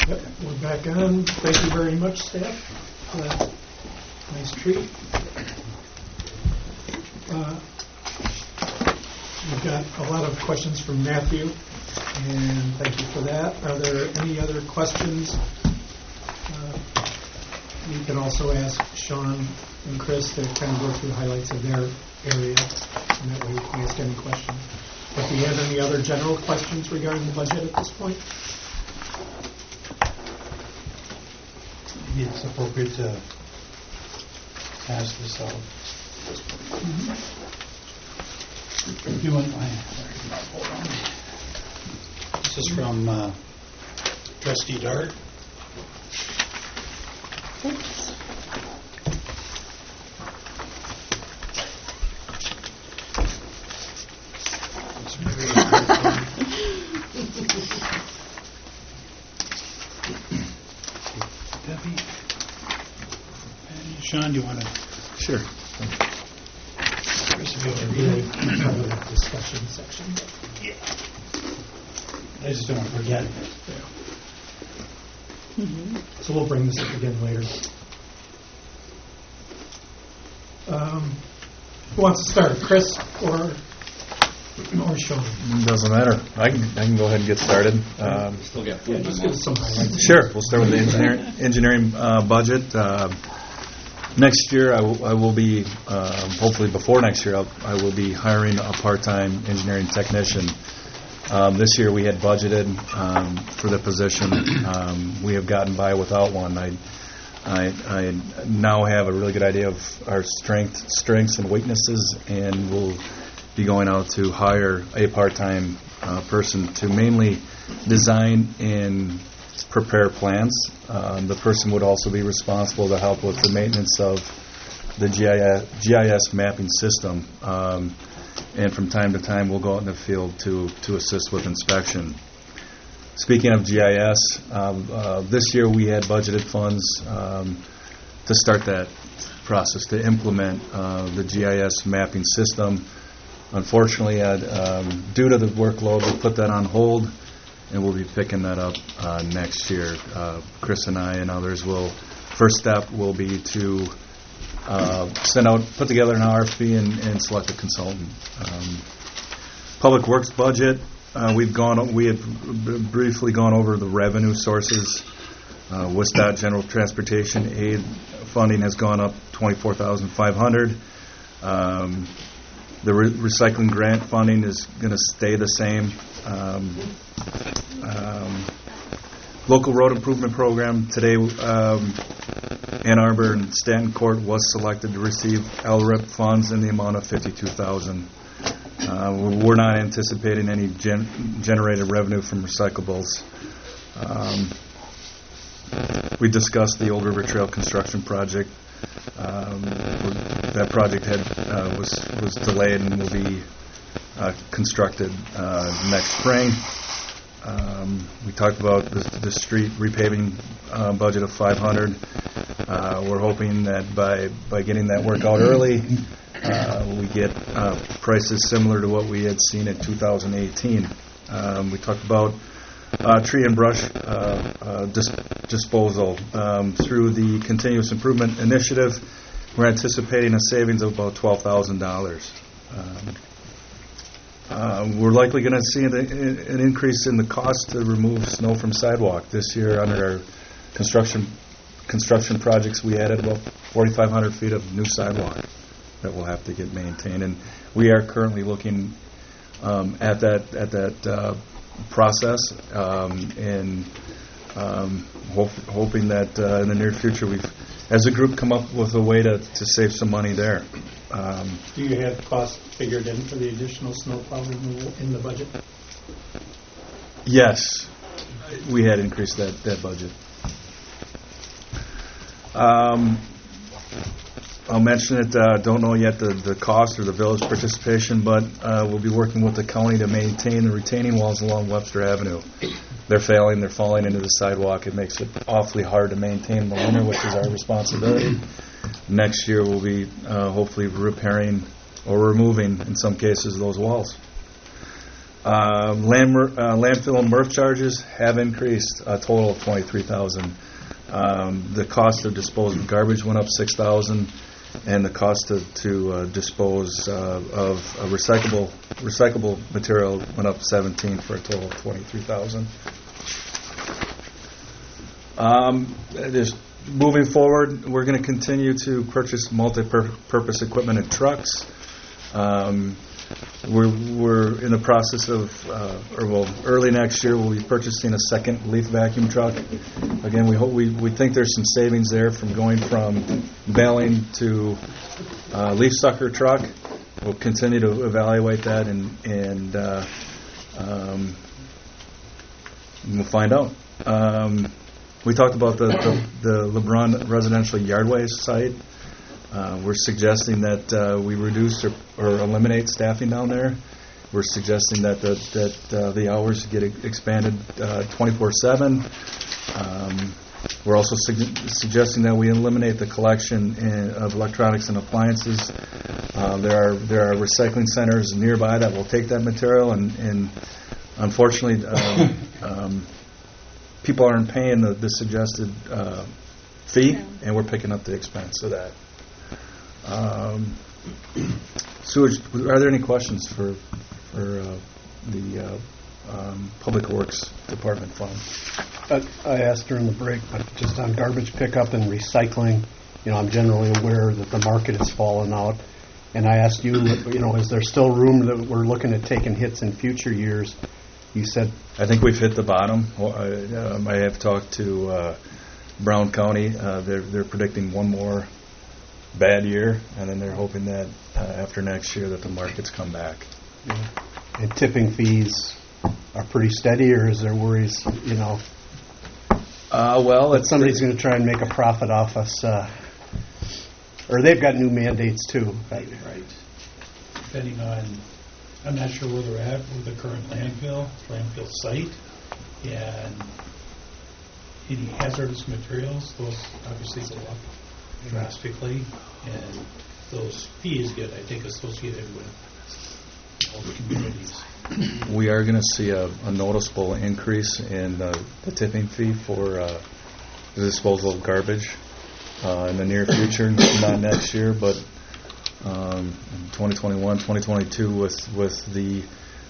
Yep, we're back on. Thank you very much, staff, for that nice treat. We've got a lot of questions from Matthew, and thank you for that. Are there any other questions? You can also ask Sean and Chris to kind of go through highlights of their area, and that way you can ask any questions. But do you have any other general questions regarding the budget at this point? Maybe it's appropriate to pass this out. If you want, this is from Trustee Dart. Thanks. Debbie. Sean, do you want to? Sure. Chris, if you want to Really read cover that discussion section. it. I just don't want to forget. So we'll bring this up again later. Who wants to start, Chris or Sean? Doesn't matter. I can go ahead and get started. Still got Yeah, just give us some highlights. Sure. We'll start with the engineering budget. Next year, I will be, hopefully before next year, I will be hiring a part-time engineering technician. This year we had budgeted for the position. We have gotten by without one. I now have a really good idea of our strengths and weaknesses, and we'll be going out to hire a part-time person to mainly design and prepare plans. The person would also be responsible to help with the maintenance of the GIS mapping system. And from time to time, we'll go out in the field to assist with inspection. Speaking of GIS, this year we had budgeted funds to start that process, to implement the GIS mapping system. Unfortunately, due to the workload, we put that on hold, and we'll be picking that up next year. Chris and I and others will, first step will be to put together an RFP and select a consultant. Public Works budget, we had briefly gone over the revenue sources. WSDOT General Transportation Aid funding has gone up $24,500. The recycling grant funding is going to stay the same. Local road improvement program today, Ann Arbor and Stanton Court was selected to receive LRIP funds in the amount of $52,000. We're not anticipating any generated revenue from recyclables. We discussed the Old River Trail construction project. That project was delayed and will be constructed next spring. We talked about the street repaving budget of $500. We're hoping that by getting that work out early, we get prices similar to what we had seen in 2018. We talked about tree and brush disposal. Through the Continuous Improvement Initiative, we're anticipating a savings of about $12,000. We're likely going to see an increase in the cost to remove snow from sidewalk. This year, under our construction projects, we added about 4,500 feet of new sidewalk that will have to get maintained, and we are currently looking at that process and hoping that in the near future we've, as a group, come up with a way to save some money there. Do you have costs figured in for the additional snowplow removal in the budget? Yes, we had increased that budget. I'll mention it. Don't know yet the cost or the village participation, but we'll be working with the county to maintain the retaining walls along Webster Avenue. They're failing. They're falling into the sidewalk. It makes it awfully hard to maintain in the winter, which is our responsibility. Next year, we'll be hopefully repairing or removing, in some cases, those walls. Landfill and MRF charges have increased a total of $23,000. The cost of disposal of garbage went up $6,000, and the cost to dispose of recyclable material went up $17,000 for a total of $23,000. Just moving forward, we're going to continue to purchase multi-purpose equipment and trucks. We're in the process of, early next year we'll be purchasing a second leaf vacuum truck. Again, we think there's some savings there from going from baling to leaf sucker truck. We'll continue to evaluate that and we'll find out. We talked about the LeBron residential yardways site. We're suggesting that we reduce or eliminate staffing down there. We're suggesting that the hours get expanded 24/7. We're also suggesting that we eliminate the collection of electronics and appliances. There are recycling centers nearby that will take that material, and unfortunately, people aren't paying the suggested fee, and we're picking up the expense of that. Sewage. Are there any questions for the Public Works Department fund? I asked during the break, but just on garbage pickup and recycling, I'm generally aware that the market has fallen out. And I asked you, is there still room that we're looking at taking hits in future years? You said... I think we've hit the bottom. I have talked to Brown County. They're predicting one more bad year, and then they're hoping that after next year that the markets come back. Yeah. And tipping fees are pretty steady, or is there worries, that somebody's going to try and make a profit off us, or they've got new mandates too. Right. Depending on, I'm not sure where they're at with the current landfill site, and any hazardous materials, those obviously go up drastically, and those fees get, I think, associated with all the communities. We are going to see a noticeable increase in the tipping fee for the disposal of garbage in the near future, not next year, but in 2021, 2022 with the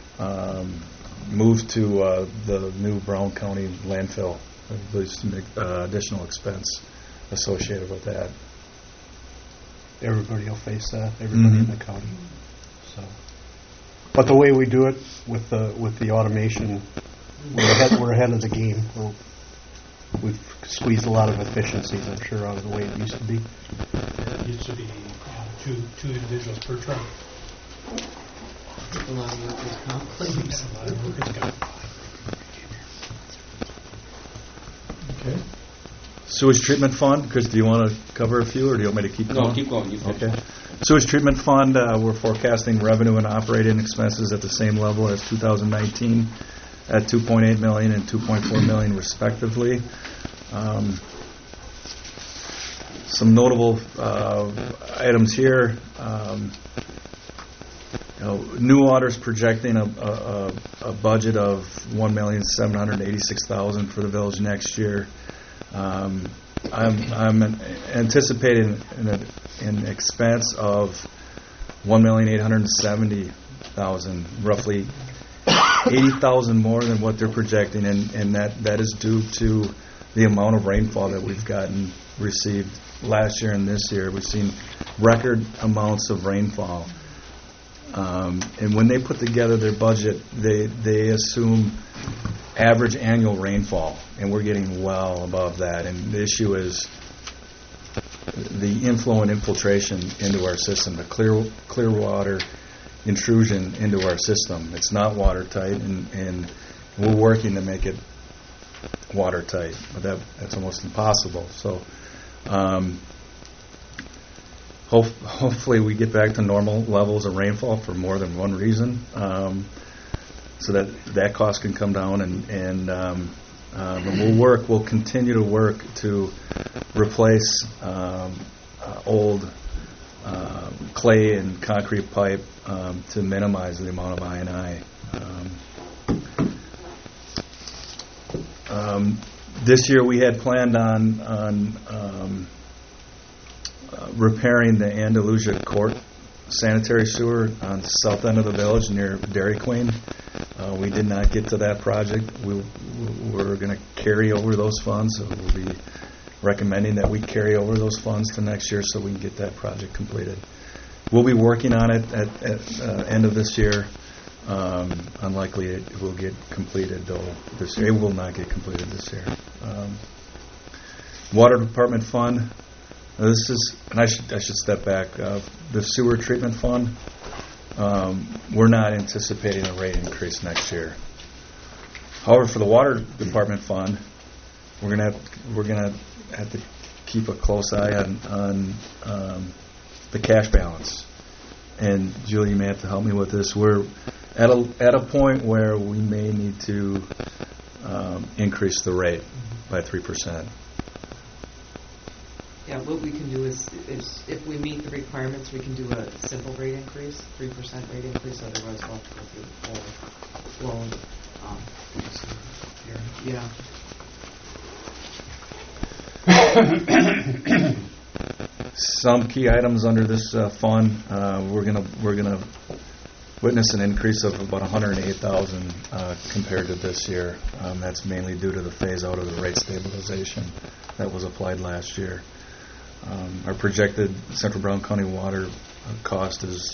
move to the new Brown County landfill. There's some additional expense associated with that. Everybody will face that. Everybody in the county. So, but the way we do it with the automation, we're ahead of the game. We've squeezed a lot of efficiencies, I'm sure, out of the way it used to be. It used to be two individuals per truck. A lot of workers' comp claims. A lot of workers' comp. Okay. Sewage treatment fund. Chris, do you want to cover a few, or do you want me to keep going? No, keep going. You finish. Okay. Sewage treatment fund, we're forecasting revenue and operating expenses at the same level as 2019 at $2.8 million and $2.4 million respectively. Some notable items here. New Water's projecting a budget of $1,786,000 for the village next year. I'm anticipating an expense of $1,870,000, roughly $80,000 more than what they're projecting, and that is due to the amount of rainfall that we've received last year and this year. We've seen record amounts of rainfall. And when they put together their budget, they assume average annual rainfall, and we're getting well above that. And the issue is the inflow and infiltration into our system, the clear water intrusion into our system. It's not watertight, and we're working to make it watertight, but that's almost impossible. So hopefully we get back to normal levels of rainfall for more than one reason, so that cost can come down, and we'll continue to work to replace old clay and concrete pipe to minimize the amount of I&I. This year we had planned on repairing the Andalusia Court sanitary sewer on the south end of the village near Dairy Queen. We did not get to that project. We're going to carry over those funds. So we'll be recommending that we carry over those funds to next year so we can get that project completed. We'll be working on it at end of this year. Unlikely it will get completed though this year. It will not get completed this year. Water Department fund. This is, and I should step back. The sewer treatment fund. We're not anticipating a rate increase next year. However, for the Water Department fund, we're gonna have to keep a close eye on the cash balance. And Julie, you may have to help me with this. We're at a point where we may need to increase the rate by 3%. Yeah, what we can do is if we meet the requirements, we can do a simple rate increase, 3% rate increase, otherwise we'll have to go through the full loan. Yeah. Some key items under this fund, we're gonna witness an increase of about $108,000 compared to this year. That's mainly due to the phase out of the rate stabilization that was applied last year. Our projected Central Brown County water cost is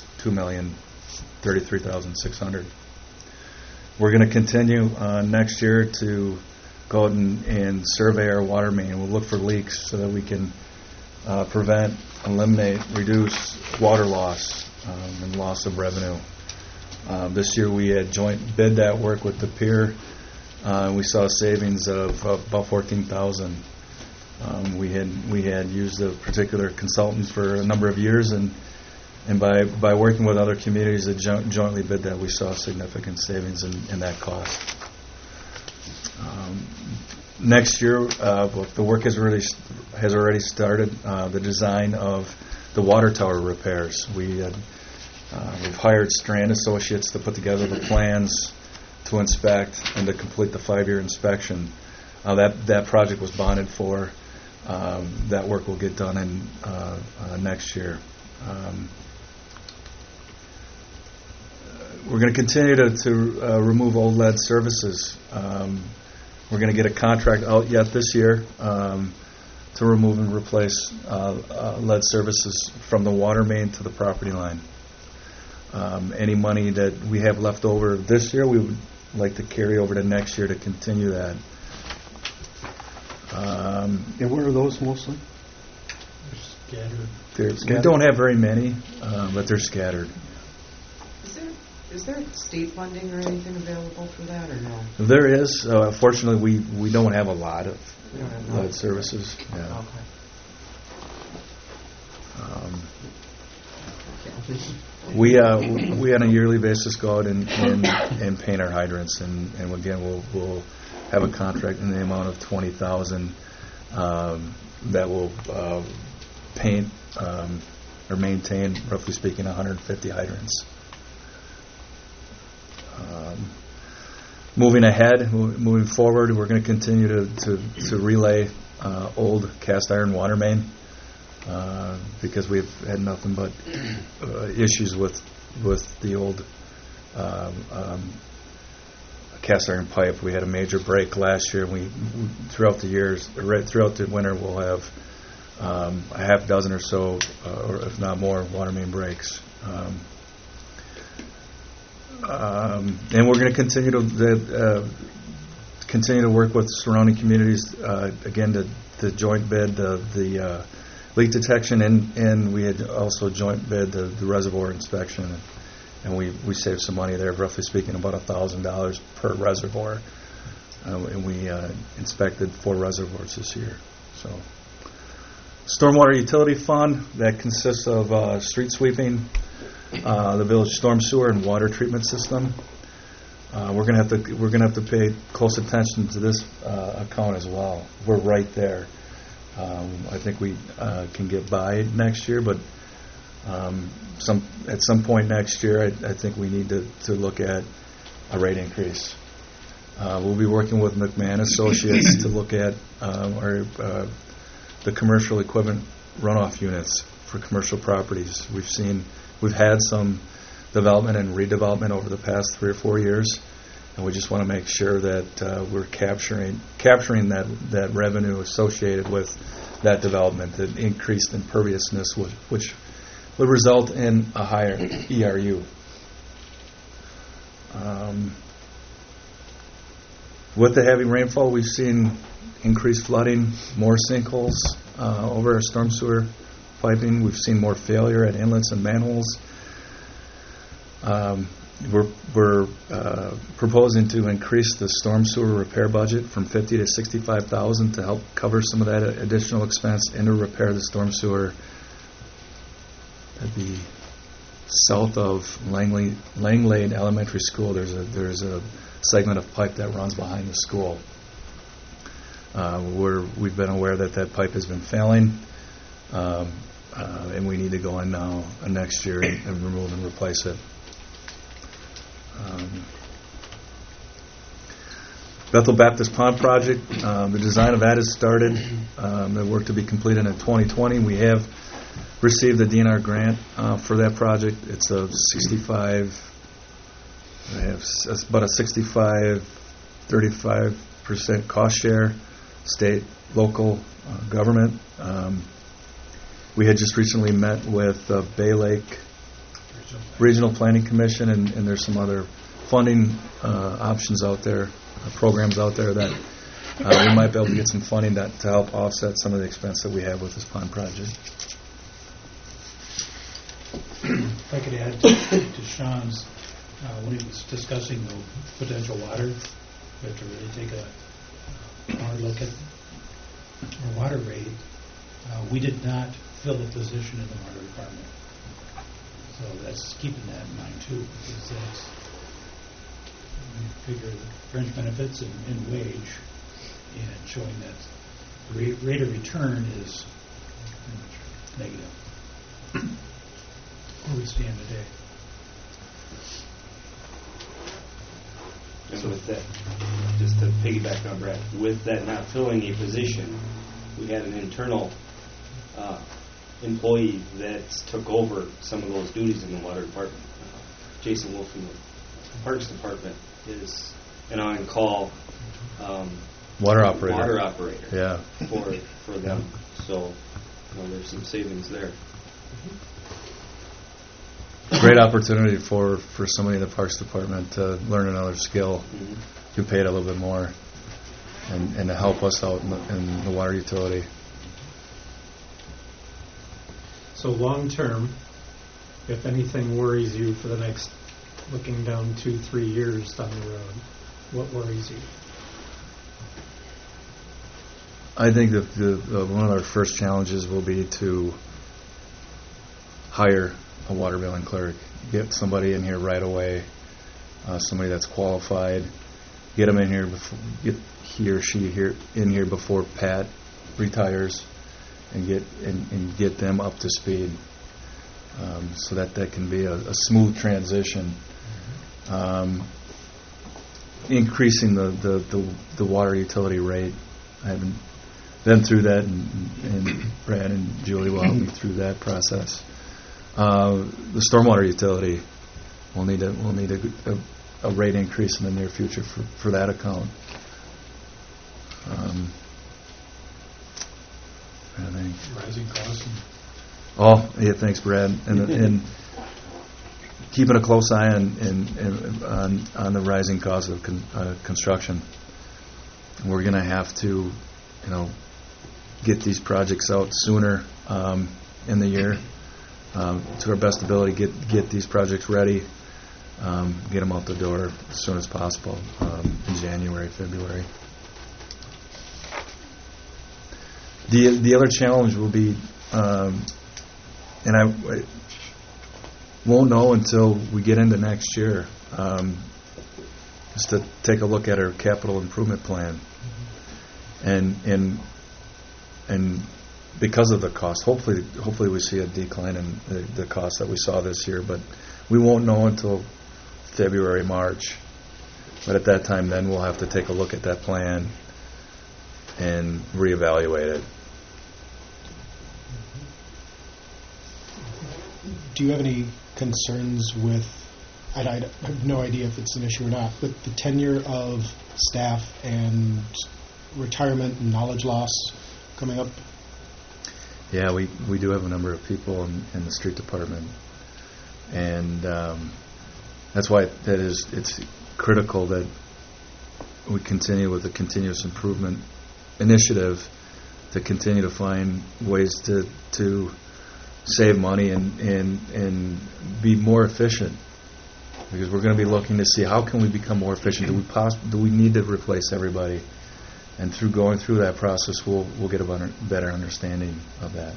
$2,033,600. We're going to continue next year to go out and survey our water main. We'll look for leaks so that we can prevent, eliminate, reduce water loss and loss of revenue. This year we had joint bid that work with the pier. We saw savings of about $14,000. We had used a particular consultant for a number of years, and by working with other communities that jointly bid that, we saw significant savings in that cost. Next year, the work has already started. The design of the water tower repairs. We've hired Strand Associates to put together the plans to inspect and to complete the 5-year inspection. That project was bonded for. That work will get done in next year. We're going to continue to remove old lead services. We're going to get a contract out yet this year to remove and replace lead services from the water main to the property line. Any money that we have left over this year, we would like to carry over to next year to continue that. And where are those mostly? They're scattered. We don't have very many, but they're scattered. Is there state funding or anything available for that, or no? There is. Fortunately, we don't have a lot of We don't have lead services. Yeah. Okay. We on a yearly basis go out and paint our hydrants, and again we'll have a contract in the amount of $20,000 that will paint or maintain, roughly speaking, 150 hydrants. Moving forward, we're going to continue to relay old cast iron water main because we've had nothing but issues with the old cast iron pipe. We had a major break last year, and we throughout the winter we'll have a half dozen or so, or if not more, water main breaks. And we're going to continue to work with surrounding communities again to joint bid the leak detection, and we had also joint bid the reservoir inspection, and we saved some money there, roughly speaking about $1,000 per reservoir, and we inspected 4 reservoirs this year. So, stormwater utility fund that consists of street sweeping, the village storm sewer and water treatment system. We're gonna have to pay close attention to this account as well. We're right there. I think we can get by next year, but at some point next year, I think we need to look at a rate increase. We'll be working with McMahon Associates to look at the commercial equipment runoff units for commercial properties. We've had some development and redevelopment over the past 3 or 4 years, and we just want to make sure that we're capturing that revenue associated with that development, the increased imperviousness, which would result in a higher ERU. With the heavy rainfall, we've seen increased flooding, more sinkholes over our storm sewer piping. We've seen more failure at inlets and manholes. We're proposing to increase the storm sewer repair budget from $50,000 to $65,000 to help cover some of that additional expense and to repair the storm sewer. That'd be south of Langlade Elementary School. There's a segment of pipe that runs behind the school. We've been aware that pipe has been failing, and we need to go in now next year and remove and replace it. Bethel Baptist Pond Project, the design of that has started. The work to be completed in 2020. We have received the DNR grant for that project. It's a 35% cost share, state, local government. We had just recently met with Bay Lake Regional Planning Commission, and there's some other funding options out there, programs out there that we might be able to get some funding to help offset some of the expense that we have with this pond project. If I could add to Sean's, when he was discussing the potential water, we have to really take a hard look at our water rate. We did not fill a position in the water department. So that's keeping that in mind too, because that's, we figure the fringe benefits and wage, and showing that the rate of return is pretty much negative. Where we stand today. And with that, just to piggyback on Brad, with that not filling a position, we had an internal employee that took over some of those duties in the water department. Jason Wolf from the Parks Department is an on-call Water operator. Yeah. For them. So there's some savings there. Great opportunity for somebody in the Parks Department to learn another skill, get paid a little bit more, and to help us out in the water utility. So long term, if anything worries you for the next, looking down 2-3 years down the road, what worries you? I think that one of our first challenges will be to hire a water billing clerk, get somebody in here right away, somebody that's qualified, get them in here before, get he or she in here before Pat retires, and get them up to speed, so that can be a smooth transition. Increasing the water utility rate, I haven't been through that, and Brad and Julie will help me through that process. The stormwater utility will need a rate increase in the near future for that account. I think Rising costs. Thanks, Brad. And keeping a close eye on the rising cost of construction. We're going to have to, get these projects out sooner in the year, to our best ability. Get these projects ready, get them out the door as soon as possible, in January, February. The other challenge will be, and I won't know until we get into next year, is to take a look at our capital improvement plan, and because of the cost, hopefully we see a decline in the cost that we saw this year, but we won't know until February, March But at that time, then we'll have to take a look at that plan and reevaluate it. Do you have any concerns with, I have no idea if it's an issue or not, with the tenure of staff and retirement and knowledge loss coming up? Yeah, we do have a number of people in the street department, and that's why it's critical that we continue with the continuous improvement initiative to continue to find ways to save money and be more efficient, because we're going to be looking to see how can we become more efficient. Do we need to replace everybody? And through going through that process, we'll get a better understanding of that.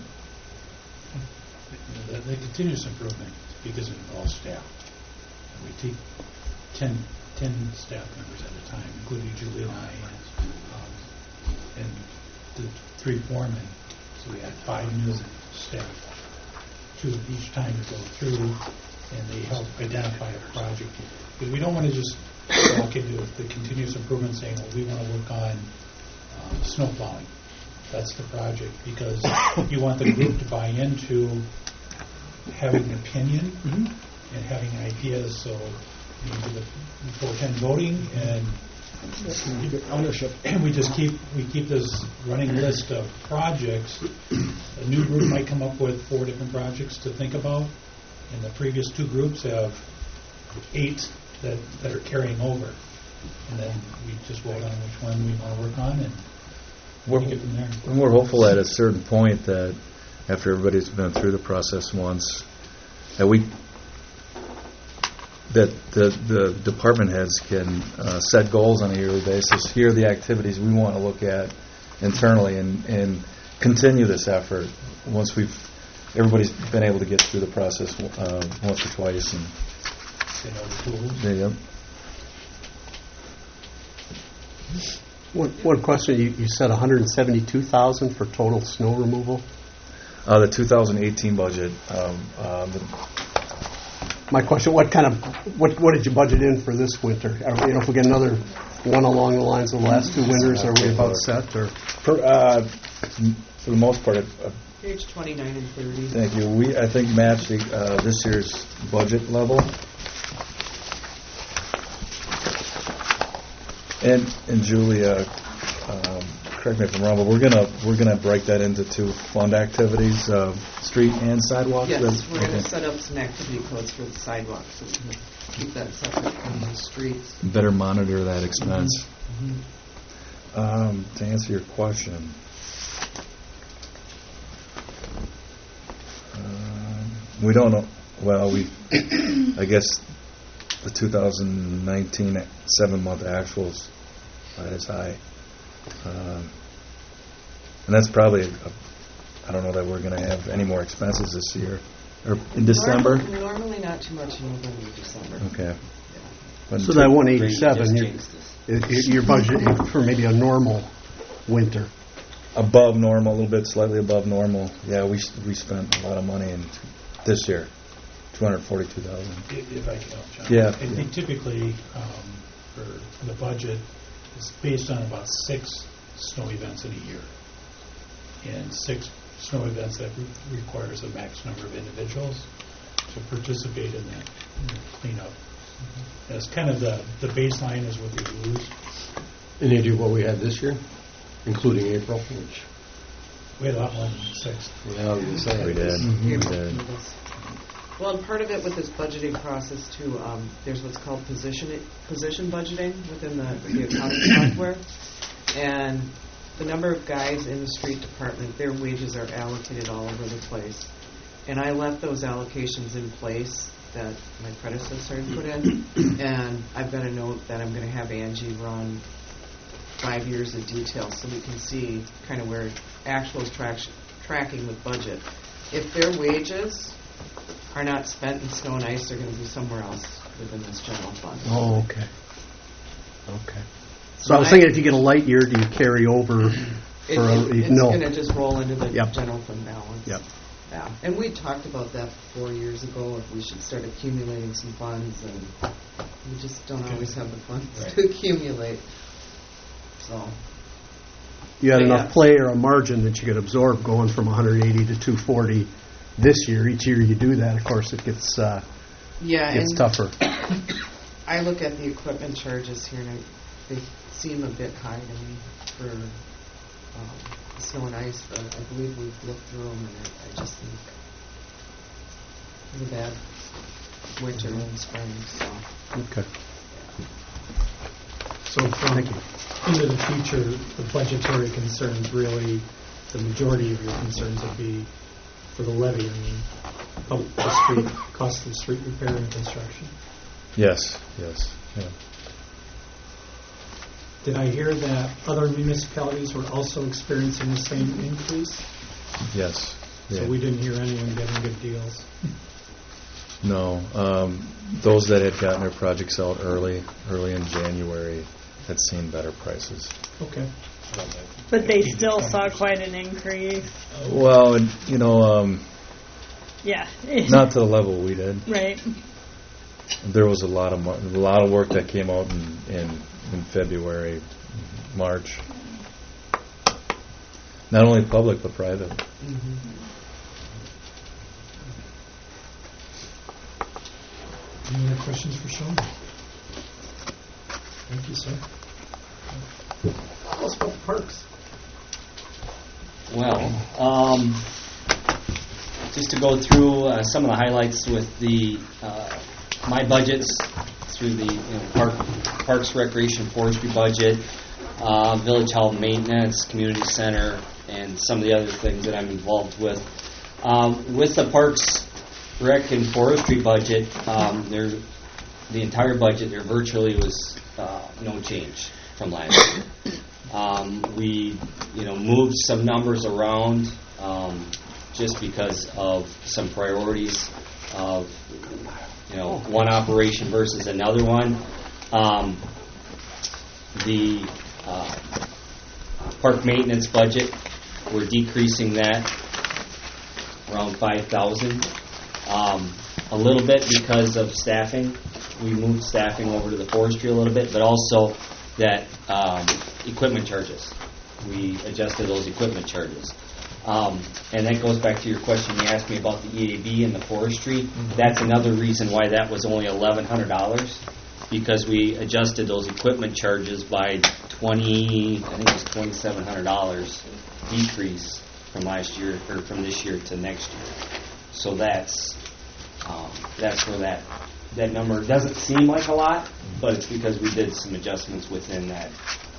The continuous improvement, because it involves staff. We take 10 staff members at a time, including Julie and I, and the 3 foremen. So we had 5 new staff each time to go through, and they help identify a project. Because we don't want to just walk into the continuous improvement saying, well, we want to work on snow plowing. That's the project, because you want the group to buy into having an opinion and having ideas. So you do the 410 voting, and Ownership. and we keep this running list of projects. A new group might come up with 4 different projects to think about, and the previous 2 groups have 8 that are carrying over, and then we just vote on which one we want to work on, and take it from there. We're hopeful at a certain point that after everybody's been through the process once, that the department heads can set goals on a yearly basis. Here are the activities we want to look at internally, and continue this effort once everybody's been able to get through the process once or twice. And One question, you said 172,000 for total snow removal? The 2018 budget. My question, what did you budget in for this winter? If we get another one along the lines of the last 2 winters, are we about set? Or For the most part, Page 29 and 30. thank you. We, I think, matched this year's budget level. And Julia, correct me if I'm wrong, but we're gonna break that into 2 fund activities, street and sidewalks. Yes, we're going to Okay. set up some activity codes for the sidewalks, so we can keep that separate from the streets. Better monitor that expense. To answer your question, we don't know. Well, I guess the 2019 7-month actuals right as high, and that's probably. I don't know that we're going to have any more expenses this year or in December. Normally not too much in November, December. Okay. Yeah. But so that 187, Just jinxed us. you're budgeting for maybe a normal winter. above normal, a little bit slightly above normal. Yeah, we spent a lot of money in this year, $242,000. If I can help, John. Yeah. I think typically for the budget, it's based on about 6 snow events in a year. And 6 snow events that requires a max number of individuals to participate in that cleanup. That's kind of the baseline is what we lose. Any idea what we had this year, including April? Which, We had a lot more than 6. yeah, I was gonna say. We did. We did. Well, and part of it with this budgeting process too, there's what's called position budgeting within the accounting software, and the number of guys in the street department, their wages are allocated all over the place, and I left those allocations in place that my predecessor had put in, and I've got a note that I'm going to have Angie run 5 years of detail so we can see kind of where actuals tracking with budget. If their wages are not spent in snow and ice, they're going to be somewhere else within this general fund. Oh, okay. Okay. So I was thinking if you get a light year, do you carry over for It's no? going to just roll into the Yep. general fund balance. Yep. Yeah, and we talked about that 4 years ago, if we should start accumulating some funds, and we just don't always have the funds Right. to accumulate. So, You had But enough yeah. play or a margin that you could absorb going from 180 to 240 this year. Each year you do that, of course, it gets yeah, gets and tougher. I look at the equipment charges here, and they seem a bit high to me for snow and ice, but I believe we've looked through them, and I just think it's a bad winter and spring, so. Okay. So from into the future, the budgetary concerns, really, the majority of your concerns would be for the levy, the street, cost of street repair and construction. Yes. Yeah. Did I hear that other municipalities were also experiencing the same increase? Yes. So we didn't hear anyone getting good deals. No. Those that had gotten their projects out early in January had seen better prices. Okay. But they still saw quite an increase. Well, and, Yeah. not to the level we did. Right. There was a lot of work that came out in February, March. Not only public but private. Any other questions for Sean? Thank you, sir. Tell us about the parks. Well, just to go through some of the highlights with the my budgets through the Parks, Recreation, Forestry budget, Village Hall maintenance, community center, and some of the other things that I'm involved with. With the Parks, Rec, and Forestry budget, the entire budget there virtually was no change from last year. We moved some numbers around just because of some priorities of one operation versus another one. The park maintenance budget, we're decreasing that around $5,000. A little bit because of staffing. We moved staffing over to the forestry a little bit, but also that equipment charges. We adjusted those equipment charges. And that goes back to your question you asked me about the EAB and the forestry. Mm-hmm. That's another reason why that was only $1,100, because we adjusted those equipment charges by $2,700 decrease from last year, or from this year to next year. So that's where that number doesn't seem like a lot, but it's because we did some adjustments within that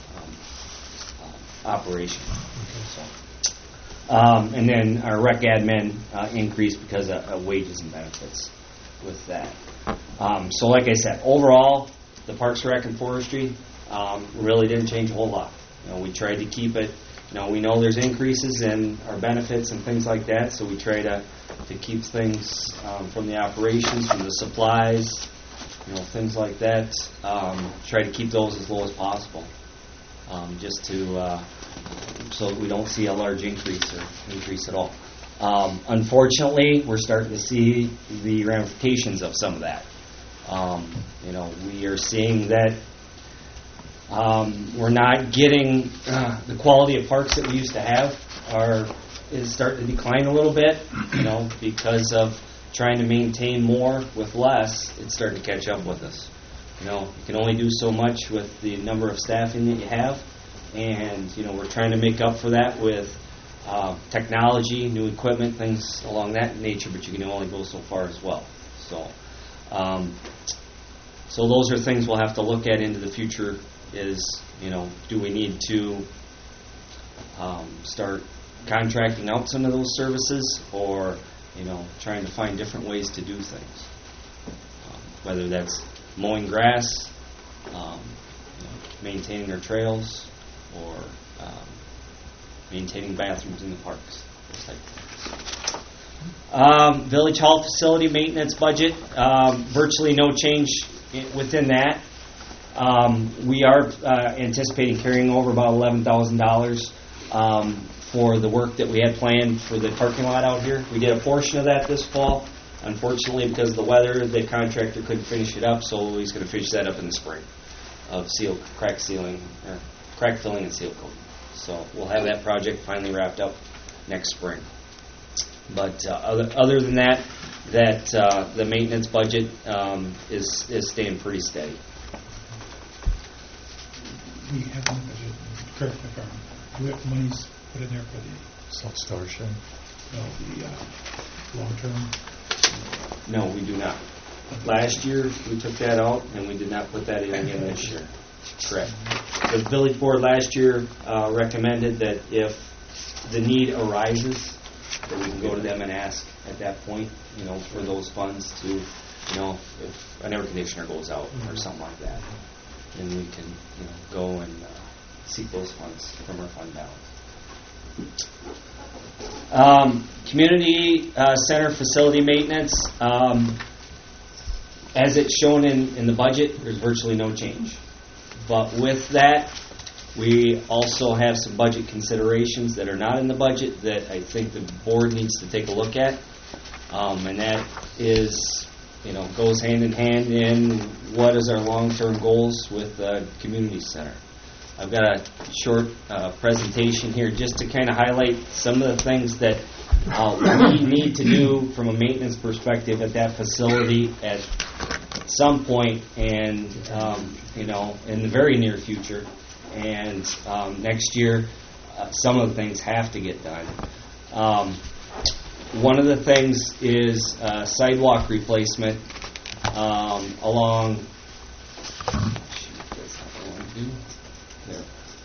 operation. So. And then our rec admin increased because of wages and benefits with that. So like I said, overall, the Parks, Rec, and Forestry really didn't change a whole lot. We tried to keep it, we know there's increases in our benefits and things like that, so we try to keep things from the operations, from the supplies, things like that, try to keep those as low as possible, just to so that we don't see a large increase at all. Unfortunately, we're starting to see the ramifications of some of that. We are seeing that we're not getting the quality of parks that we used to have is starting to decline a little bit, because of trying to maintain more with less. It's starting to catch up with us. You can only do so much with the number of staffing that you have, and we're trying to make up for that with technology, new equipment, things along that nature, but you can only go so far as well. So those are things we'll have to look at into the future is, do we need to start contracting out some of those services, or, trying to find different ways to do things, whether that's mowing grass, maintaining our trails, or maintaining bathrooms in the parks, those type of things. Village Hall facility maintenance budget, virtually no change within that. We are anticipating carrying over about $11,000 for the work that we had planned for the parking lot out here. We did a portion of that this fall. Unfortunately, because of the weather, the contractor couldn't finish it up, so he's going to finish that up in the spring of crack filling and seal coating. So we'll have that project finally wrapped up next spring. But other than that, the maintenance budget is staying pretty steady. We have in the budget, correct me if I'm wrong, do we have monies put in there for the Self-storage shed. the long-term? No, we do not. Last year, we took that out, and we did not put that in again this year. Correct. The village board last year recommended that if the need arises, that we can go to them and ask at that point, for those funds to, if an air conditioner goes out or something like that, then we can, go and seek those funds from our fund balance. Community center facility maintenance, as it's shown in the budget, there's virtually no change. But with that, we also have some budget considerations that are not in the budget that I think the board needs to take a look at. And that is, goes hand in hand in what is our long-term goals with the community center. I've got a short presentation here just to kind of highlight some of the things that we need to do from a maintenance perspective at that facility at some point, and in the very near future. And next year, some of the things have to get done. One of the things is sidewalk replacement along. There.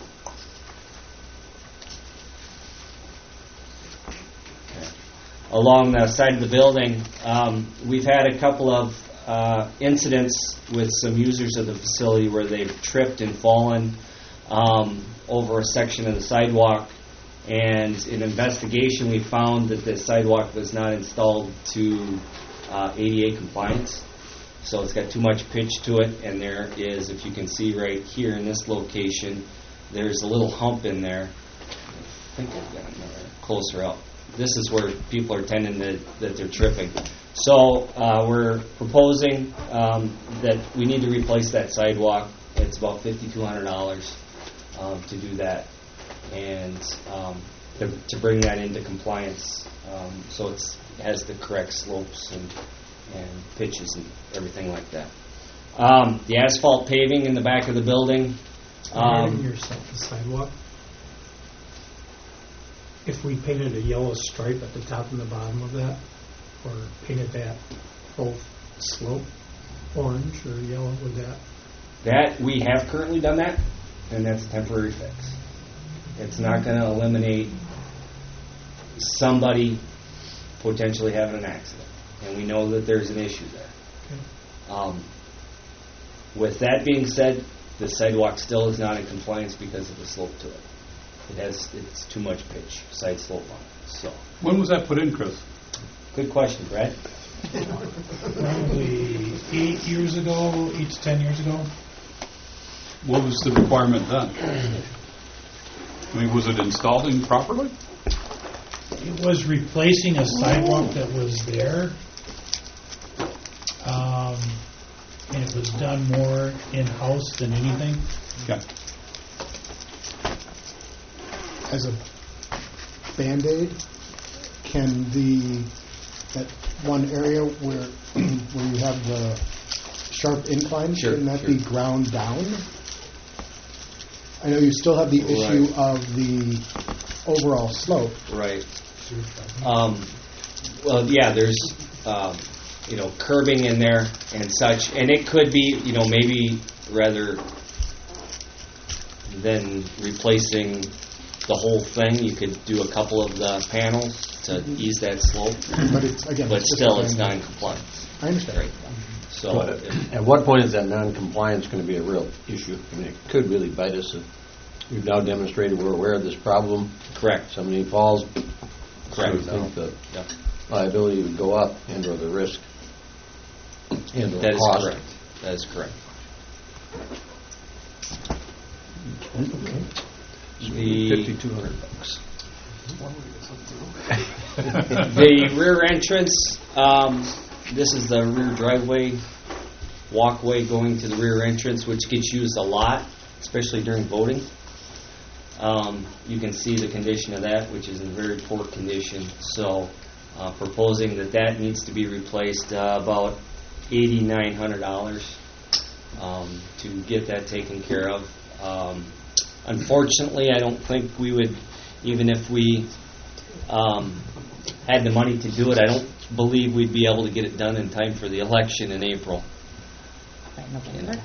Okay. Along the side of the building, we've had a couple of incidents with some users of the facility where they've tripped and fallen over a section of the sidewalk, and in investigation we found that the sidewalk was not installed to ADA compliance, so it's got too much pitch to it, and there is, if you can see right here in this location, there's a little hump in there. I think I've got another closer up. This is where people are tending that they're tripping. So we're proposing that we need to replace that sidewalk. It's about $5,200 to do that, and to bring that into compliance, so it has the correct slopes and pitches and everything like that. The asphalt paving in the back of the building. Regarding the sidewalk, if we painted a yellow stripe at the top and the bottom of that, or painted that whole slope orange or yellow, would that? That we have currently done that, and that's a temporary fix. It's not going to eliminate somebody potentially having an accident, and we know that there's an issue there. Okay. With that being said, the sidewalk still is not in compliance because of the slope to it. It's too much pitch, side slope on it. So, when was that put in, Chris? Good question, Brad. Probably 8 years ago, 8 to 10 years ago. What was the requirement then? I mean, was it installed improperly? It was replacing a sidewalk that was there, and it was done more in-house than anything. Yeah. As a Band-Aid, can that one area where you have the sharp incline, can that be ground down? I know you still have the issue of the overall slope. Right. Well, yeah, there's curbing in there and such, and it could be maybe rather than replacing the whole thing, you could do a couple of the panels to ease that slope. But still, it's non-compliance. I understand. Right. So, at what point is that non-compliance going to be a real issue? I mean, it could really bite us. We've now demonstrated we're aware of this problem. Correct. Somebody falls. Correct. So I think the liability would go up, and/or the risk, and/or that cost. is correct. That is correct. Okay. The $5,200. the rear entrance, this is the rear driveway, walkway going to the rear entrance, which gets used a lot, especially during voting. You can see the condition of that, which is in very poor condition. So, proposing that needs to be replaced, about $8,900 to get that taken care of. Unfortunately, I don't think we would, even if we had the money to do it, I don't believe we'd be able to get it done in time for the election in April. By November?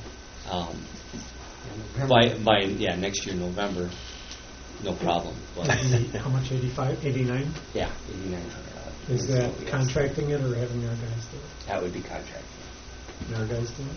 By next year, November, no problem. But, How much, 85, 89? yeah, $8,900. Is that contracting it or having our guys do it? That would be contracting. And our guys do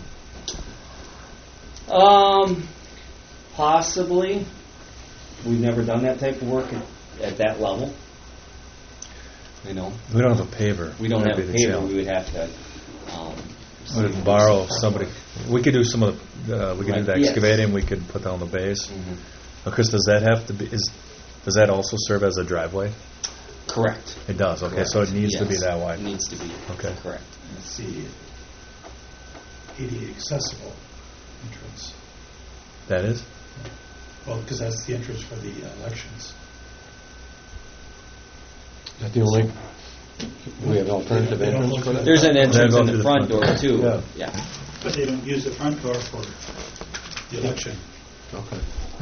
it? Possibly. We've never done that type of work at that level. You know, We don't have a paver. we don't have That'd a be the paver. challenge. We would have to. We would borrow somebody. We could do some of the. We could do the Right, yes. excavating. We could put down the base. Mhm. Chris, does that have to be? Does that also serve as a driveway? Correct. It does. Okay, so it Correct. needs to be Yes, that wide. It needs to be. Okay. Correct. It's the ADA accessible entrance. That is. Well, because that's the entrance for the elections. Is that the only, do we have alternative They don't entrance for that? There's an entrance go in through the the front front door too. door. Yeah. But they don't use the front door for the election. Okay.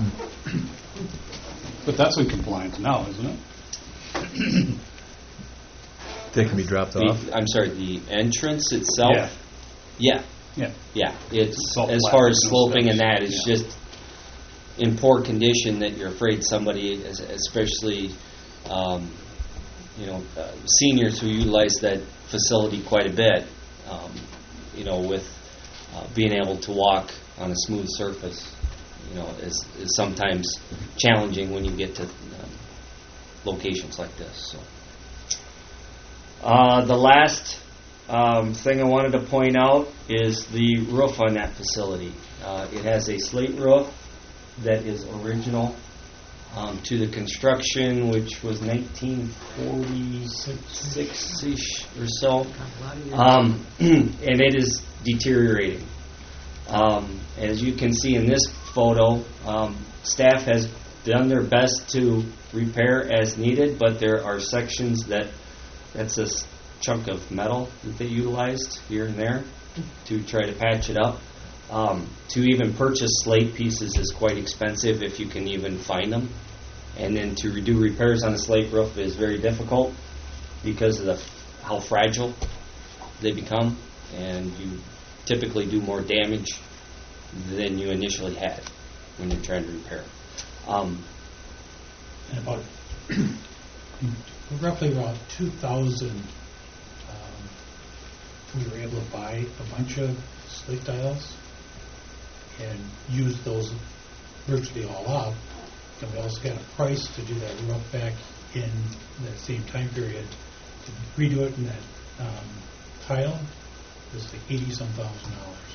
But that's in compliance now, isn't it? They can be dropped off. I'm sorry, the entrance itself? Yeah. Yeah. Yeah. It's, It's all as flat, far as there's no sloping and steps. that, it's Yeah. just in poor condition that you're afraid somebody, especially, seniors who utilize that facility quite a bit, with being able to walk on a smooth surface, is sometimes challenging when you get to locations like this. So, the last thing I wanted to point out is the roof on that facility. It has a slate roof that is original to the construction, which was 1946-ish or so, and it is deteriorating. As you can see in this photo, staff has done their best to repair as needed, but there are sections that's a chunk of metal that they utilized here and there to try to patch it up. To even purchase slate pieces is quite expensive if you can even find them. And then to do repairs on a slate roof is very difficult because of how fragile they become, and you typically do more damage than you initially had when you're trying to repair. And about roughly around 2000, we were able to buy a bunch of slate tiles and use those virtually all up. And we also got a price to do that roof back in that same time period. To redo it in that tile was like $80,000.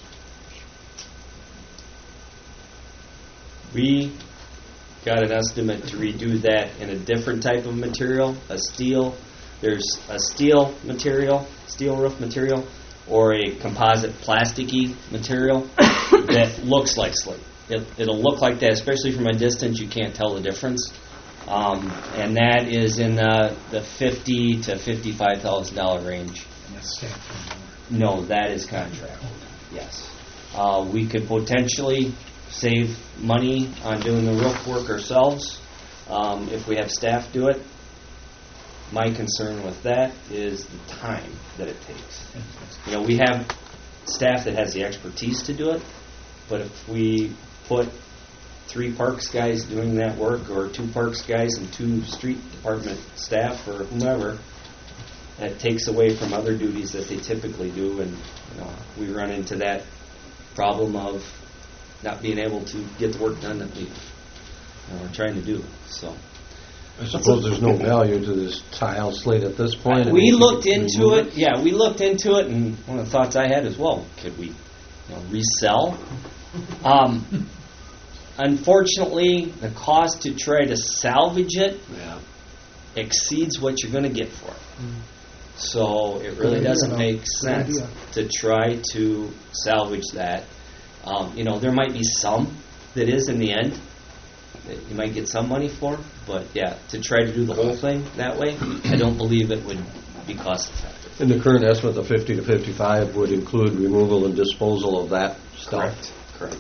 We got an estimate to redo that in a different type of material, a steel. There's a steel material, steel roof material, or a composite plasticky material that looks like slate. It'll look like that, especially from a distance. You can't tell the difference, and that is in the $50,000 to $55,000 range. And that's staff. No, that is contract. Yes, we could potentially save money on doing the roof work ourselves if we have staff do it. My concern with that is the time that it takes. We have staff that has the expertise to do it, but if we put 3 parks guys doing that work, or 2 parks guys and 2 street department staff or whomever, that takes away from other duties that they typically do, and we run into that problem of not being able to get the work done that we're trying to do. So I suppose there's no value to this tile slate at this point. we looked into it. Yeah, we looked into it, and one of the thoughts I had is, well, could we resell? unfortunately, the cost to try to salvage it Yeah. exceeds what you're going to get for it. So it really doesn't make sense to try to salvage that. There might be some that is in the end that you might get some money for, but yeah, to try to do the whole thing that way, I don't believe it would be cost effective. And the current estimate of 50 to 55 would include removal and disposal of that stuff? Correct.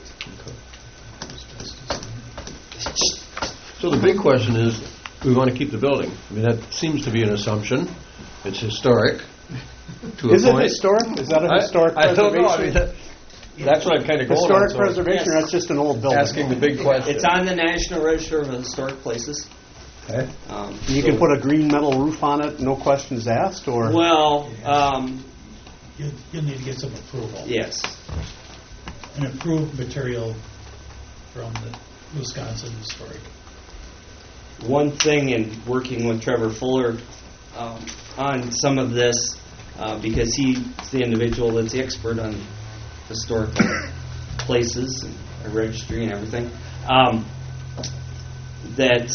So the big question is, we want to keep the building. I mean, that seems to be an assumption. It's historic to a Is it point. historic? Is that a historic I don't know. I preservation? mean, that's what I'm kind of going Historic on. So preservation, or that's just an old building? asking the big question. It's on the National Register of Historic Places. Okay. You So- can put a green metal roof on it, no questions asked, or? Well, You'll need to get some approval. yes. An approved material from the Wisconsin Historic. One thing in working with Trevor Fuller on some of this, because he's the individual that's the expert on historical places and a registry and everything, that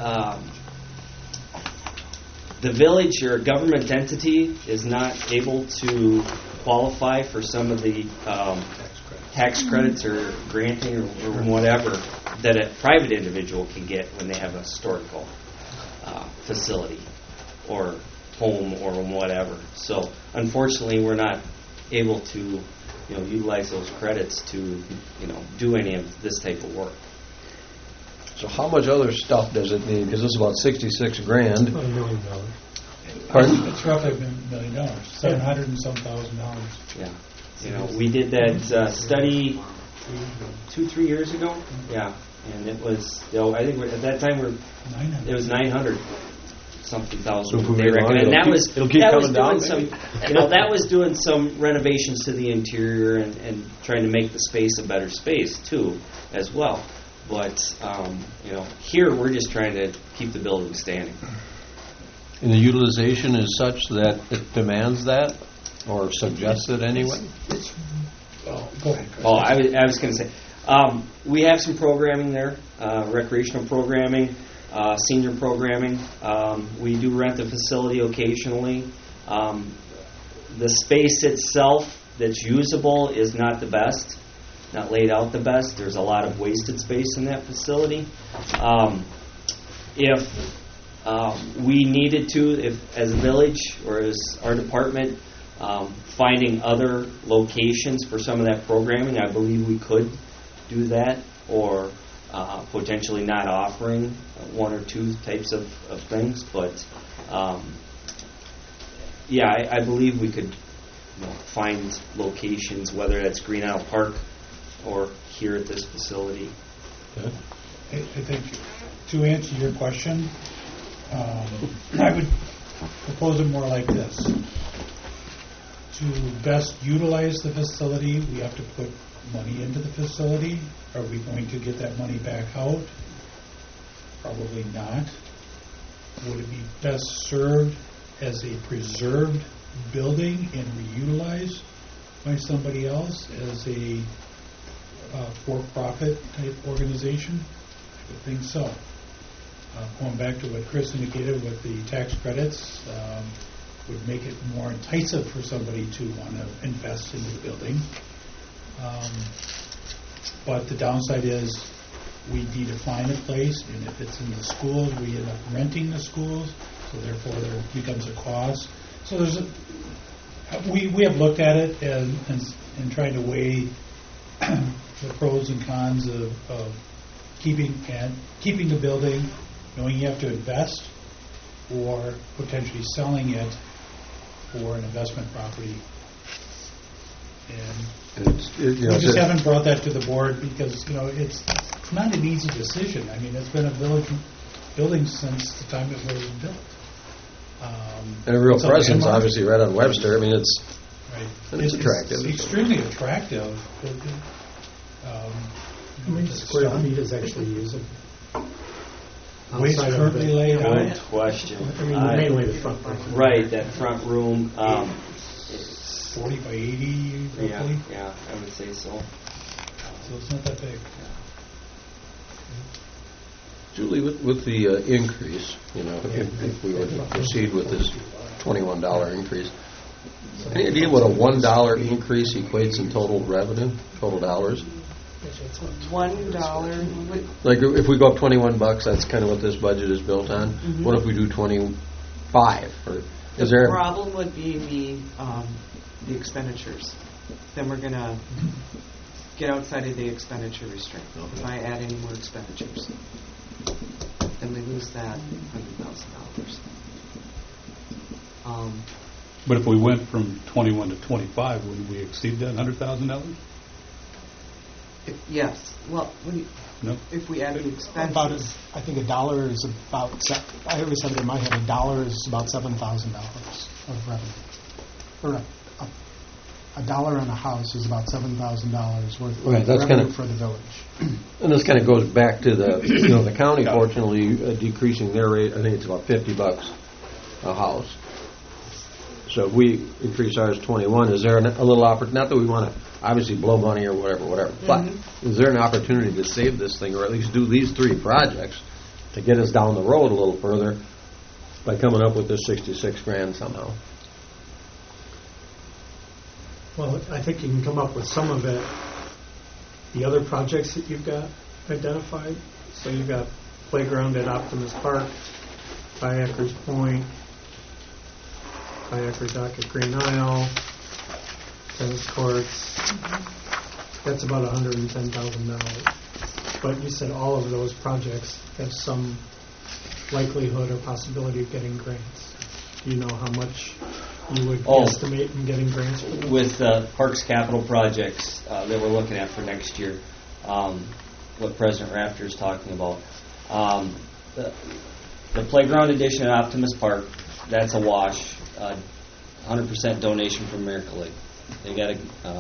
the village or government entity is not able to qualify for some of the tax credits or granting or whatever that a private individual can get when they have a historical facility or home or whatever. So unfortunately, we're not able to utilize those credits to do any of this type of work. So how much other stuff does it need? Because this is about $66 grand. About $1 million. Pardon? It's roughly $1 million, $700 and some $1,000. Yeah. We did that study 2-3 years ago. Yeah. And it was, I think at that time it was 900 something thousand. So if we They move reckon, on, and that was it'll keep that was coming down, doing maybe? some, that was doing some renovations to the interior and trying to make the space a better space too, as well. But here we're just trying to keep the building standing. And the utilization is such that it demands that, or suggests it anyway? Go ahead. Oh, I was going to say, we have some programming there, recreational programming, senior programming. We do rent the facility occasionally. The space itself that's usable is not the best, not laid out the best. There's a lot of wasted space in that facility. If we needed to, if as a village or as our department, finding other locations for some of that programming, I believe we could do that, or potentially not offering one or two types of things. But I believe we could find locations, whether that's Green Isle Park or here at this facility. I think to answer your question, I would propose it more like this. To best utilize the facility, we have to put money into the facility. Are we going to get that money back out? Probably not. Would it be best served as a preserved building and reutilized by somebody else as a for-profit type organization? I would think so. Going back to what Chris indicated with the tax credits, would make it more enticing for somebody to want to invest into the building. But the downside is we need to find a place, and if it's in the schools, we end up renting the schools, so therefore there becomes a cost. So there's we have looked at it and trying to weigh the pros and cons of keeping the building, knowing you have to invest, or potentially selling it for an investment property. And we just haven't brought that to the board because it's not an easy decision. I mean, it's been a village building since the time it was built. And a real it's a presence, landmark. obviously, right on Webster. I mean, it's Right. and it's attractive. It's extremely attractive. How many square feet is actually usable? Way it's Outside of currently the- laid Good out. question. I mean, mainly the front part. Right, that front room. 40 by 80, roughly. Yeah, I would say so. So it's not that big. Julie, with the increase, if we were to proceed with this $21 increase, any idea what a $1 increase equates in total revenue, total dollars? $1. Like if we go up $21, that's kind of what this budget is built on. Mm-hmm. What if we do 25? Or is The there? problem would be the expenditures. Then we're going to get outside of the expenditure restraint. If I add any more expenditures, then we lose that $100,000. But if we went from 21 to 25, would we exceed that $100,000? Yes. Well, No. if we add the About expenses, I think $1 is about. I always have it in my head. $1 is about $7,000 of revenue, or a dollar on a house is about $7,000 worth of Right, that's revenue kinda- for the village. And this kind of goes back to the the county, fortunately, decreasing their rate. I think it's about $50 a house. So if we increase ours 21, is there a little opportunity? Not that we want to obviously blow money or whatever, but is there an opportunity to save this thing, or at least do these 3 projects to get us down the road a little further by coming up with this $66,000 somehow? Well, I think you can come up with some of it. The other projects that you've got identified, so you've got playground at Optimus Park, Kayakers Point, Kayaker Dock at Green Isle, tennis courts. That's about $110,000. But you said all of those projects have some likelihood or possibility of getting grants. Do you know how much you would estimate in getting grants for them? With Parks capital projects that we're looking at for next year, what President Rafter is talking about. The playground addition at Optimus Park, that's a wash. 100% donation from Miracle League. They got a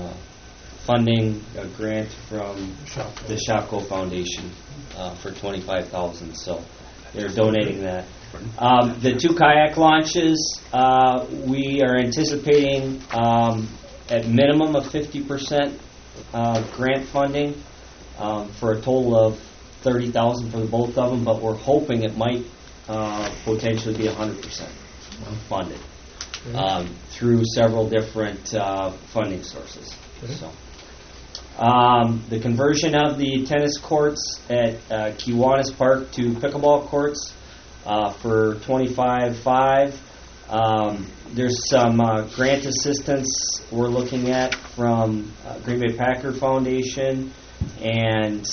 grant from the Shopko Foundation for $25,000. So they're donating that. The 2 kayak launches, we are anticipating at minimum of 50% grant funding for a total of $30,000 for the both of them, but we're hoping it might potentially be 100% funded through several different funding sources. So, the conversion of the tennis courts at Kiwanis Park to pickleball courts for $25,500. There's some grant assistance we're looking at from Green Bay Packer Foundation and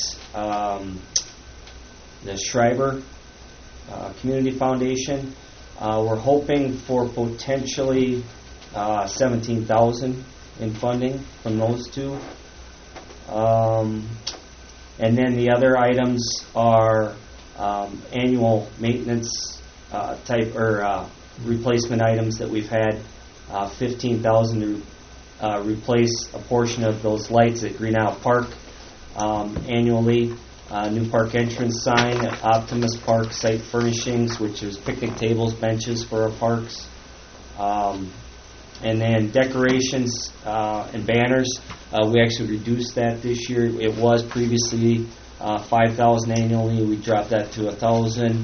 the Schreiber Community Foundation. We're hoping for potentially $17,000 in funding from those 2. And then the other items are annual maintenance type or replacement items that we've had. $15,000 to replace a portion of those lights at Green Isle Park annually. New park entrance sign at Optimus Park, site furnishings, which is picnic tables, benches for our parks. And then decorations and banners. We actually reduced that this year. It was previously $5,000 annually. We dropped that to $1,000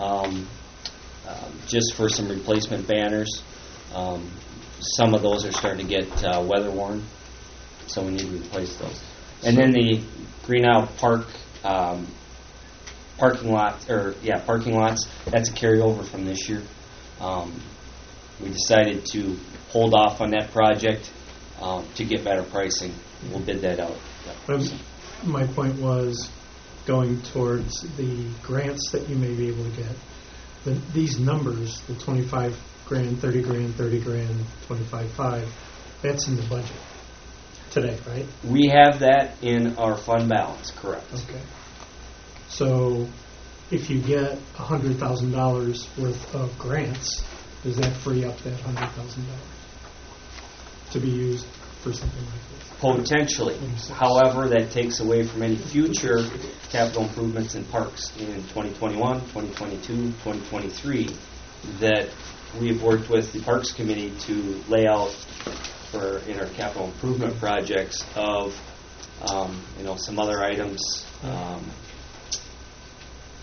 just for some replacement banners. Some of those are starting to get weather worn, so we need to replace those. And then the Green Isle Park parking lots. That's a carryover from this year. We decided to hold off on that project to get better pricing. We'll bid that out. My point was going towards the grants that you may be able to get. These numbers, the $25,000, $30,000, $30,000, $25,500, that's in the budget today, right? We have that in our fund balance, correct. Okay. So if you get $100,000 worth of grants, does that free up that $100,000 to be used for something like this? Potentially. However, that takes away from any future capital improvements in parks in 2021, 2022, 2023 that we've worked with the Parks Committee to lay out in our capital improvement projects of some other items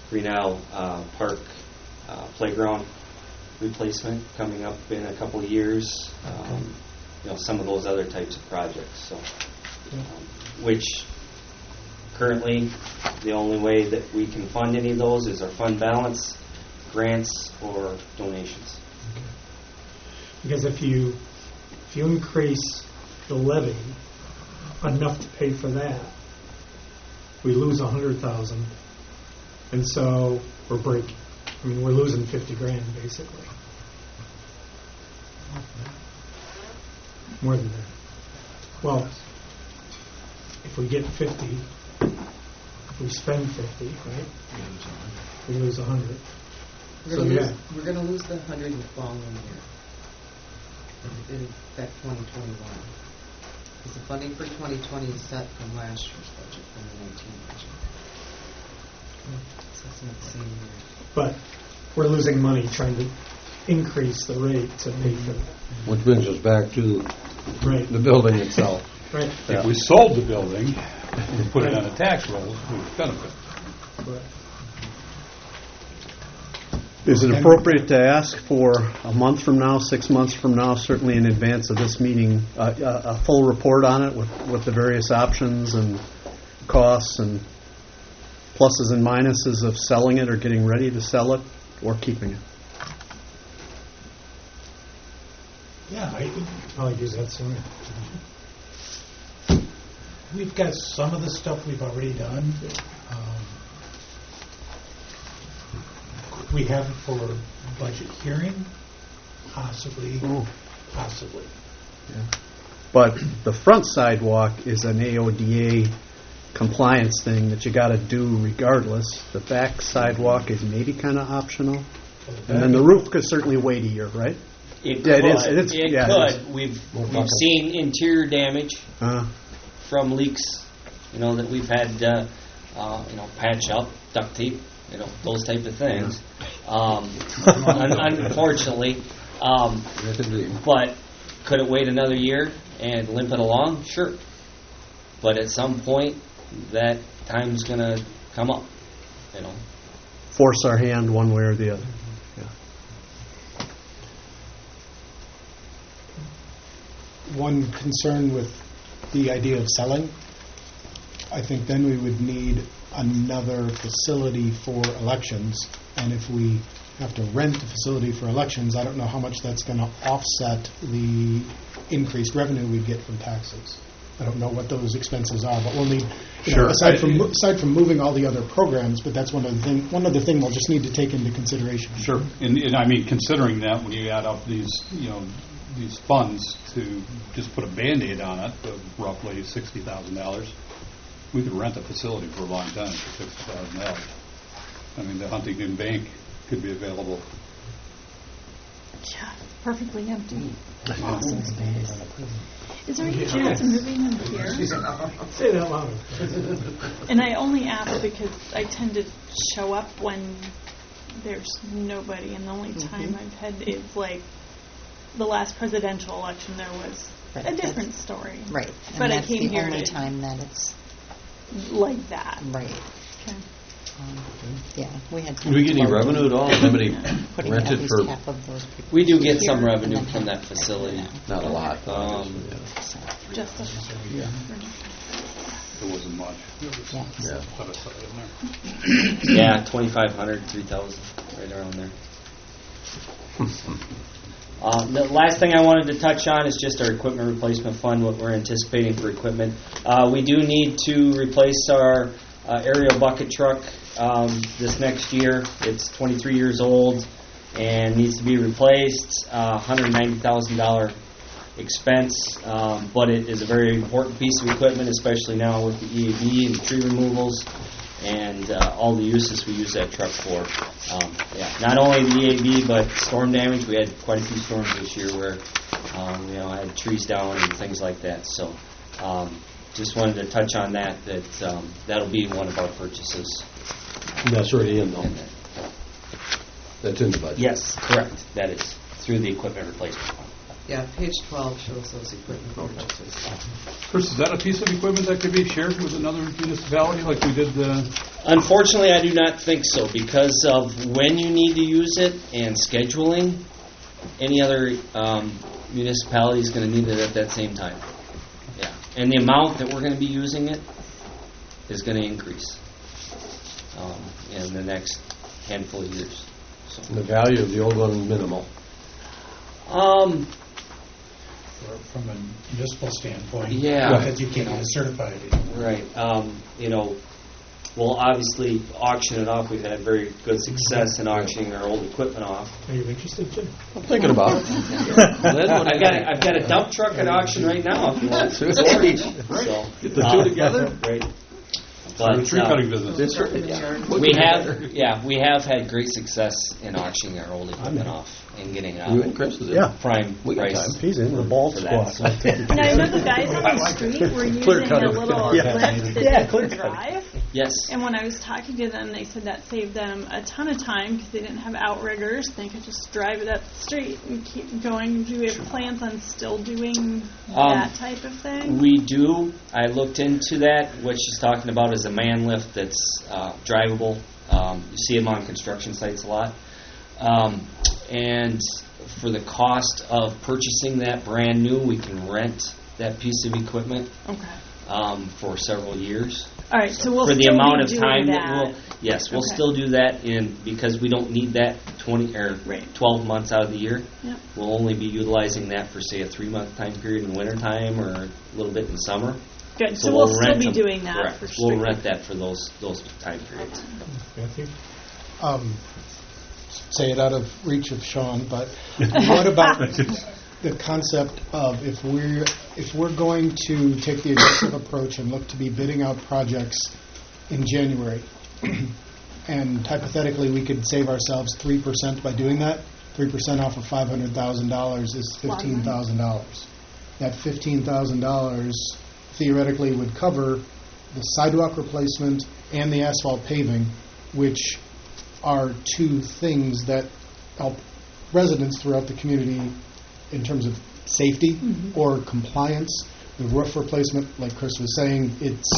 Grinnell Park playground replacement coming up in a couple of years. Some of those other types of projects. So, which currently the only way that we can fund any of those is our fund balance, grants, or donations. Because if you increase the levy enough to pay for that, we lose $100,000, and so we're breaking. I mean, we're losing $50,000 basically. More than that. Well, if we get 50, if we spend 50, right? We lose 100. We're going to lose the 100 in the following year. In that 2021. Because the funding for 2020 is set from last year's budget, from the 19 budget. So it's not the same year. But we're losing money trying to increase the rate to pay for that. Which brings us back to the building itself. Right. If we sold the building and put it on a tax roll, we would benefit. Right. Is it appropriate to ask for a month from now, 6 months from now, certainly in advance of this meeting, a full report on it with the various options and costs and pluses and minuses of selling it or getting ready to sell it or keeping it? Yeah, I'll use that sooner. we've got some of the stuff we've already done. We have it for budget hearing, possibly. Yeah. But the front sidewalk is an AODA compliance thing that you got to do regardless. The back sidewalk is maybe kind of optional. And then the roof could certainly wait a year, right? It Yeah, could. it could. We've seen interior damage from leaks, that we've had, patch up, duct tape, those type of things. Unfortunately, but could it wait another year and limp it along? Sure. But at some point, that time's going to come up, Force our hand one way or the other. One concern with the idea of selling, I think then we would need another facility for elections, and if we have to rent a facility for elections, I don't know how much that's going to offset the increased revenue we'd get from taxes. I don't know what those expenses are, but we'll need, aside from moving all the other programs, but that's one other thing we'll just need to take into consideration. Sure, and I mean, considering that when you add up these funds to just put a Band-Aid on it of roughly $60,000, we could rent a facility for a long time for $60,000. I mean, the Huntington Bank could be available. Yeah, perfectly empty. Awesome space. Is there any chance of moving them here? Say that louder. And I only ask because I tend to show up when there's nobody, and the only time I've had is like the last presidential election. There was a different story, right? And but that's I came the here only time that it's like that, right? Okay. Yeah, we had. Do we get any revenue at all? Somebody rented for? Half of those people we do get some revenue from that facility. Not a lot. Just It wasn't much. Yeah. Set aside in there. Yeah, 2,500, 3,000, right around there. The last thing I wanted to touch on is just our equipment replacement fund, what we're anticipating for equipment. We do need to replace our aerial bucket truck this next year. It's 23 years old and needs to be replaced. $190,000 expense, but it is a very important piece of equipment, especially now with the EAB and the tree removals and all the uses we use that truck for. Not only the EAB, but storm damage. We had quite a few storms this year where I had trees down and things like that. So just wanted to touch on that that'll be one of our purchases. And that's already in, though. That's in the budget. Yes, correct. That is through the equipment replacement fund. Yeah, page 12 shows those equipment purchases. Chris, is that a piece of equipment that could be shared with another municipality like we did? Unfortunately, I do not think so because of when you need to use it and scheduling. Any other municipality is going to need it at that same time. Yeah, and the amount that we're going to be using it is going to increase in the next handful of years. So. The value of the old one is minimal. From a municipal standpoint, Yeah. because you can't get it certified anymore. Right. We'll obviously auction it off. We've had very good success in auctioning our old equipment off. Are you interested, Jim? I'm thinking about it. I've got a dump truck at auction right now. If you want to storage. So, Get the two together. Right. The tree cutting business. We have had great success in auctioning our old equipment off and getting You and Chris is it? Yeah. prime We got price. time. He's in the ball for that. squad. And I know the guys on the street were using the little lift that you could drive. Yes. And when I was talking to them, they said that saved them a ton of time because they didn't have outriggers. They could just drive it up the street and keep going. Do we have plans on still doing that type of thing? We do. I looked into that. What she's talking about is a man lift that's drivable. You see them on construction sites a lot. And for the cost of purchasing that brand new, we can rent that piece of equipment for several years. All right, so we'll for the still amount be of doing time that. we'll still do that because we don't need that 12 months out of the year. Yep. We'll only be utilizing that for say a 3-month time period in wintertime or a little bit in summer. Good, so we'll still rent be them. doing that Correct. for We'll sure. rent that for those time periods. Matthew? Say it out of reach of Sean, but what about the concept of if we're going to take the aggressive approach and look to be bidding out projects in January, and hypothetically we could save ourselves 3% by doing that. 3% off of $500,000 is $15,000. That $15,000 theoretically would cover the sidewalk replacement and the asphalt paving, which are two things that help residents throughout the community in terms of safety or compliance. The roof replacement, like Chris was saying,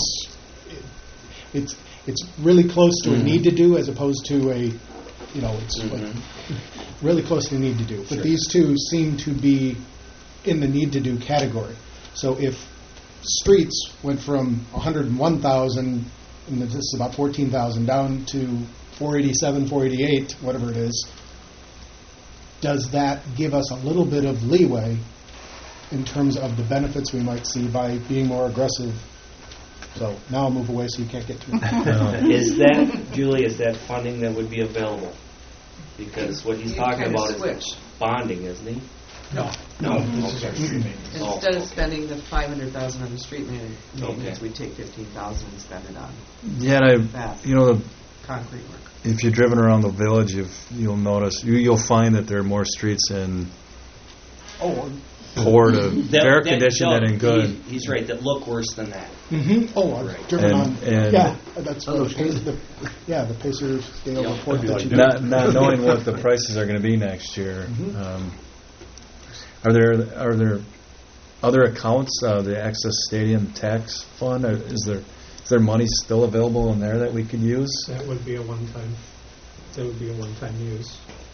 it's really close to a need to do as opposed to it's like really close to a need to do. But these two seem to be in the need to do category. So if streets went from 101,000, and this is about 14,000, down to 487, 488, whatever it is, does that give us a little bit of leeway in terms of the benefits we might see by being more aggressive? So now I'll move away so you can't get to me. Is that funding that would be available? Because what he's talking about is bonding, isn't he? No. This is our street maintenance. Instead of spending the $500,000 on the street maintenance, we take $15,000 and spend it on concrete work. If you've driven around the village, you'll notice you'll find that there are more streets in poor to fair condition than in good. He's right. That look worse than that. Oh, I've driven on. That's what the Pacer scale report that you do. Not knowing what the prices are going to be next year. Are there other accounts? The Access Stadium Tax Fund. Is there money still available in there that we could use? That would be a one-time use.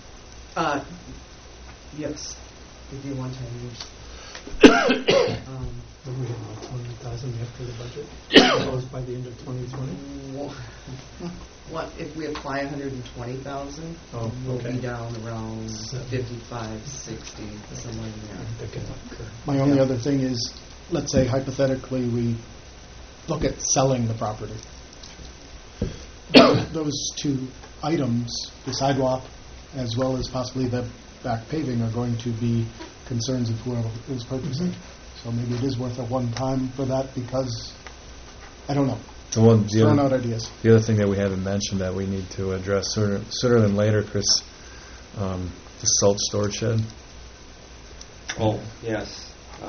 Yes, it'd be a one-time use. We have about 20,000 after the budget closed by the end of 2020. What if we apply 120,000? We'll be down around 55, 60, somewhere in there. My only other thing is, let's say hypothetically we look at selling the property. Those two items, the sidewalk as well as possibly the back paving, are going to be concerns of whoever is purchasing. So maybe it is worth a one-time for that because, I don't know. Throwing out ideas. The other thing that we haven't mentioned that we need to address sooner than later, Chris, the salt storage shed. Oh, yes.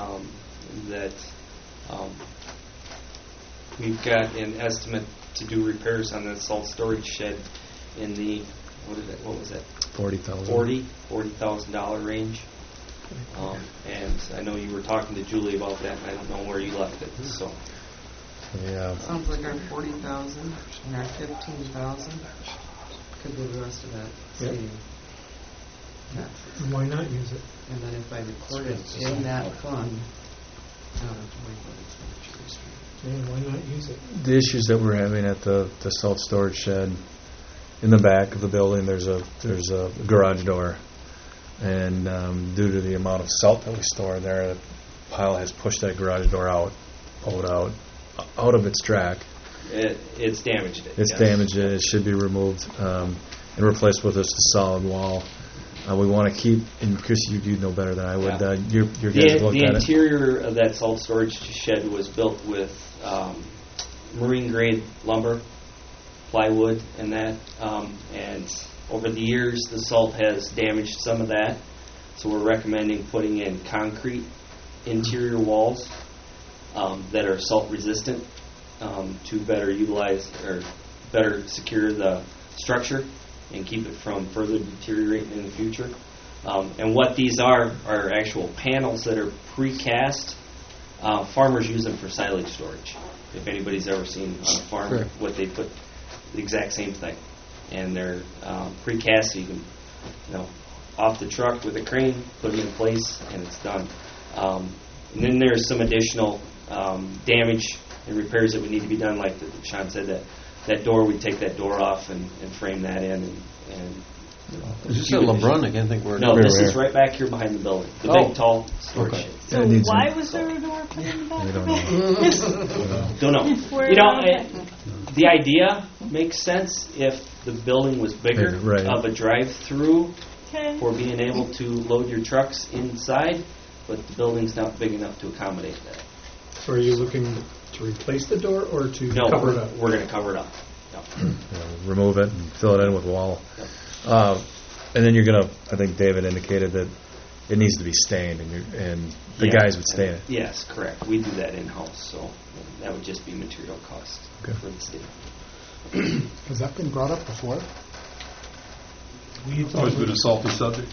We've got an estimate to do repairs on the salt storage shed in the, what was that? $40,000. $40,000 range. And I know you were talking to Julie about that, and I don't know where you left it, so. Yeah. Sounds like our 40,000 and our 15,000 could go the rest of that Yep. stadium taxes. And why not use it? And then if I record it in that fund, I don't have to worry about expenditure restraint. Yeah, why not use it? The issues that we're having at the salt storage shed, in the back of the building, there's a garage door, and due to the amount of salt that we store there, the pile has pushed that garage door pulled out of its track. It's damaged it. It's yes. damaged it. It should be removed and replaced with just a solid wall. We want to keep, and Chris, you know better than I would. Yeah. Your guys have looked The at it. interior of that salt storage shed was built with marine grade lumber, plywood, and that. And over the years, the salt has damaged some of that. So we're recommending putting in concrete interior walls that are salt resistant to better utilize or better secure the structure and keep it from further deteriorating in the future. And what these are actual panels that are precast. Farmers use them for silage storage. If anybody's ever seen on a farm Sure. what they put, the exact same thing. And they're precast, so you can, off the truck with a crane, put them in place, and it's done. And then there's some additional damage and repairs that would need to be done, like Sean said, that door, we take that door off and frame that in. And Is this at LeBrun? I can't think where. No, this is right back here behind the building. The big, tall storage Okay. shed. So It needs why a- was there a door put in the back We of don't it? Don't know. Where- The idea makes sense if the building was bigger, Right. of a drive-through Okay. for being able to load your trucks inside, but the building's not big enough to accommodate that. So are you looking to replace the door or to No, cover it up? we're going to cover it up. Yep. Remove it and fill it in with wall. And then you're gonna. I think David indicated that it needs to be stained, and the Yeah. guys would stain it. Yes, correct. We do that in-house, so that would just be material cost Okay. for the state. Has that been brought up before? It's always been a salty subject.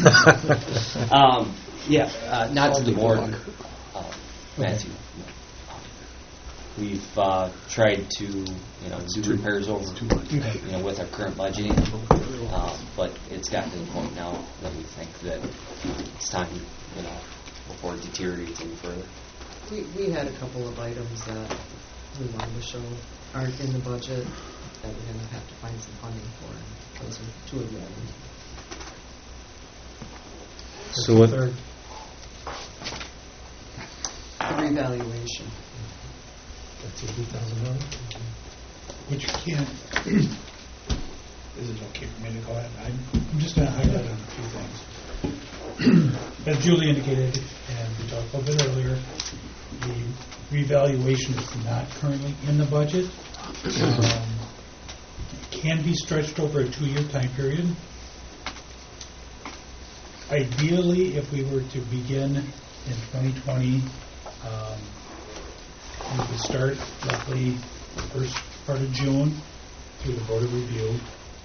Not to the board, Matthew. We've tried to, do repairs over, with our current budgeting, but it's gotten to the point now that we think that it's time, before it deteriorates any further. We had a couple of items that we wanted to show aren't in the budget that we're going to have to find some funding for. And those are two of the items. So what? Third. The revaluation. That's $80,000. Which can't, is it okay for me to go ahead? I'm just going to highlight on a few things. As Julie indicated, and we talked a little bit earlier, the revaluation is not currently in the budget. Can be stretched over a 2-year time period. Ideally, if we were to begin in 2020, we could start roughly the first part of June through the Board of Review.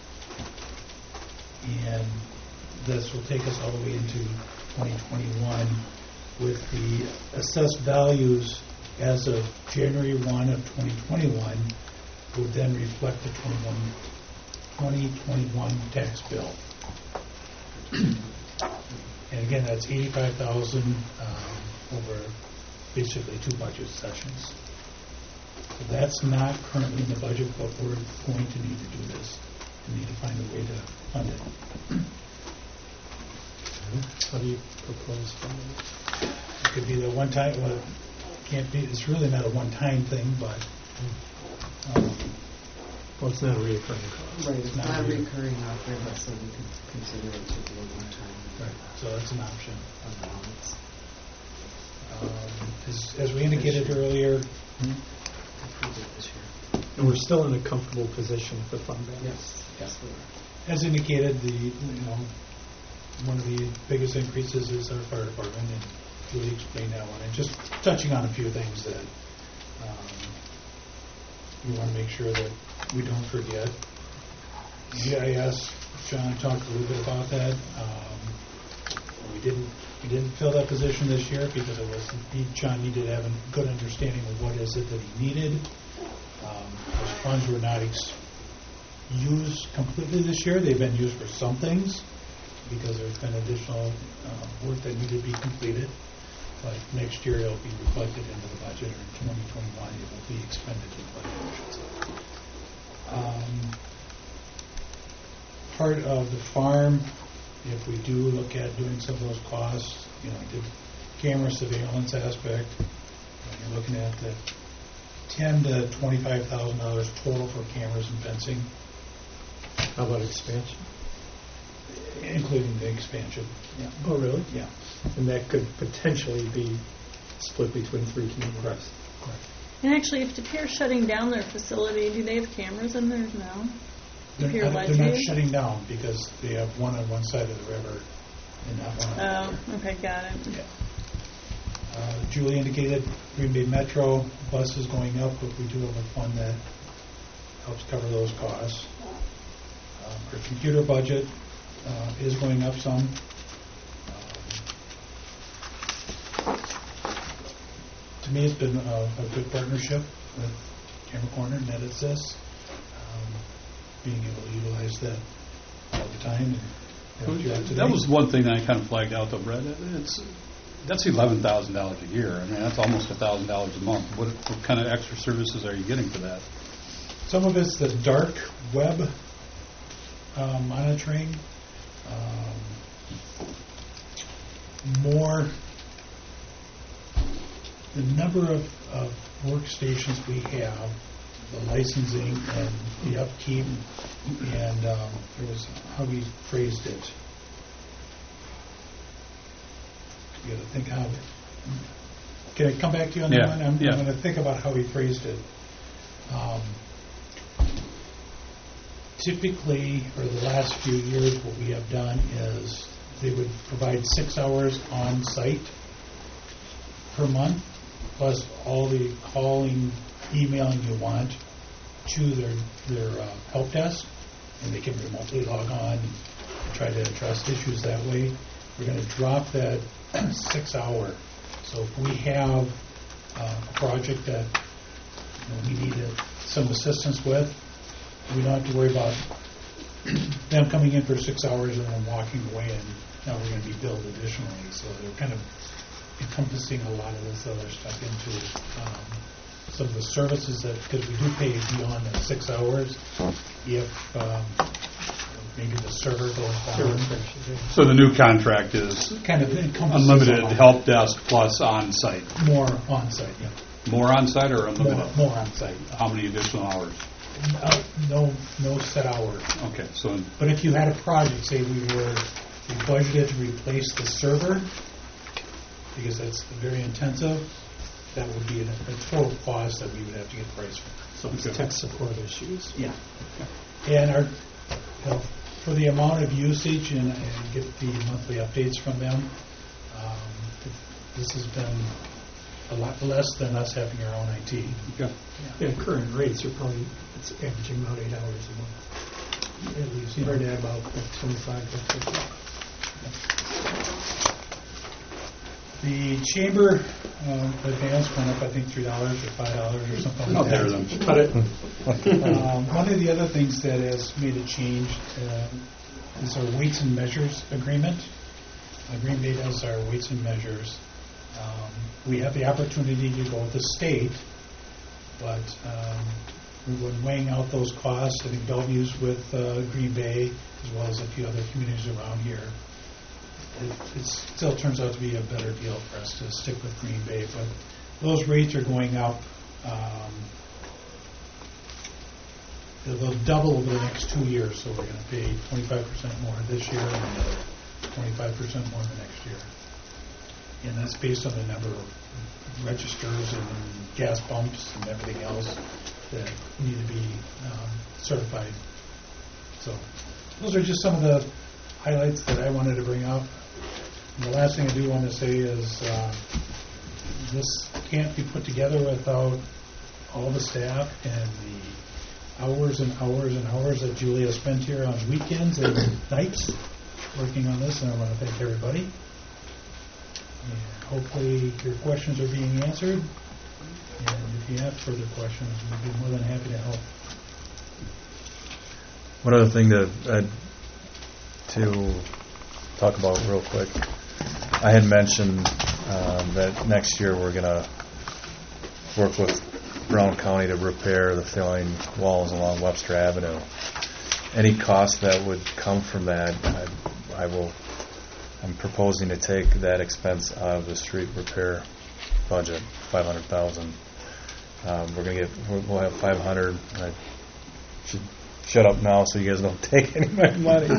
And this will take us all the way into 2021 with the assessed values as of January 1 of 2021 would then reflect the 2021 tax bill. And again, that's $85,000 over basically 2 budget sessions. So that's not currently in the budget, but we're going to need to do this. We need to find a way to fund it. How do you propose funding it? It could be the one time, well, it can't be, it's really not a one-time thing, but Well, it's not a reoccurring cost. Right, it's Not not really. recurring operating, so we could consider it to be a one-time so that's an option. allowance. As we indicated earlier, Approved it this year. And we're still in a comfortable position to fund that. Yes, we are. as indicated, one of the biggest increases is our fire department, and Julie explained that one. And just touching on a few things that we want to make sure that we don't forget. GIS, John talked a little bit about that. We didn't He didn't fill that position this year because John needed to have a good understanding of what is it that he needed. Those funds were not used completely this year. They've been used for some things because there's been additional work that needed to be completed. But next year it'll be reflected into the budget, or in 2021 it will be expended in the budget, I should say. Part of the farm, if we do look at doing some of those costs, the camera surveillance aspect, you're looking at the $10,000 to $25,000 total for cameras and fencing. How about expansion? Including the expansion. Yeah. Oh, really? Yeah. And that could potentially be split between 3 cameras. Correct. And actually, if DePere's shutting down their facility, do they have cameras in there now? They're not shutting down because they have one on one side of the river and not one on the other. Oh, okay, got it. Yeah. Julie indicated Green Bay Metro bus is going up, but we do have a fund that helps cover those costs. Our computer budget is going up some. To me, it's been a good partnership with Camera Corner and EditSys, being able to utilize that all the time. And that was one thing that I kind of flagged out, though, Brett. That's $11,000 a year. I mean, that's almost $1,000 a month. What kind of extra services are you getting for that? Some of it's the dark web monitoring. More the number of workstations we have, the licensing and the upkeep, and there was how we phrased it. You got to think how. Can I come back to you on that one? I'm going to think about how we phrased it. Typically, or the last few years, what we have done is they would provide 6 hours on site per month, plus all the calling, emailing you want to their help desk, and they can remotely log on and try to address issues that way. We're going to drop that 6 hour. So if we have a project that we need some assistance with, we don't have to worry about them coming in for 6 hours and then walking away, and now we're going to be billed additionally. So they're kind of encompassing a lot of this other stuff into some of the services that, because we do pay beyond the 6 hours if maybe the server goes down. So the new contract is kind of unlimited help desk plus on-site. More on-site, yeah. More on-site or unlimited? More on-site. How many additional hours? No set hours. Okay, so. But if you had a project, say we budgeted to replace the server, because that's very intensive, that would be a total cost that we would have to get price for. So it's tech support issues. Yeah. And for the amount of usage and get the monthly updates from them, this has been a lot less than us having our own IT. Okay. Yeah, current rates are probably, it's averaging about 8 hours a month. At least, right at about 25 to 50. The chamber advance went up, I think, $3 or $5 or something like that. Then. Cut it. One of the other things that has made a change is our weights and measures agreement. Green Bay does our weights and measures. We have the opportunity to go with the state, but when weighing out those costs, I think Bellevue's with Green Bay, as well as a few other communities around here. It still turns out to be a better deal for us to stick with Green Bay, but those rates are going up. They'll double over the next 2 years, so we're going to pay 25% more this year and another 25% more the next year. And that's based on the number of registers and gas pumps and everything else that need to be certified. So those are just some of the highlights that I wanted to bring up. And the last thing I do want to say is this can't be put together without all the staff and the hours and hours and hours that Julia spent here on weekends and nights working on this, and I want to thank everybody. And hopefully your questions are being answered. And if you have further questions, we'd be more than happy to help. One other thing to talk about real quick. I had mentioned that next year we're going to work with Brown County to repair the failing walls along Webster Avenue. Any cost that would come from that, I'm proposing to take that expense out of the street repair budget, $500,000. We'll have 500. I should shut up now so you guys don't take any of my money.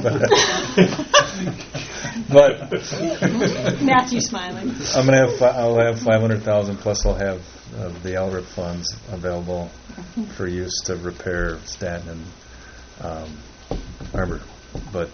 But Matthew smiling. I'll have 500,000 plus I'll have the LRIP funds available for use to repair Stanton and Arbor. But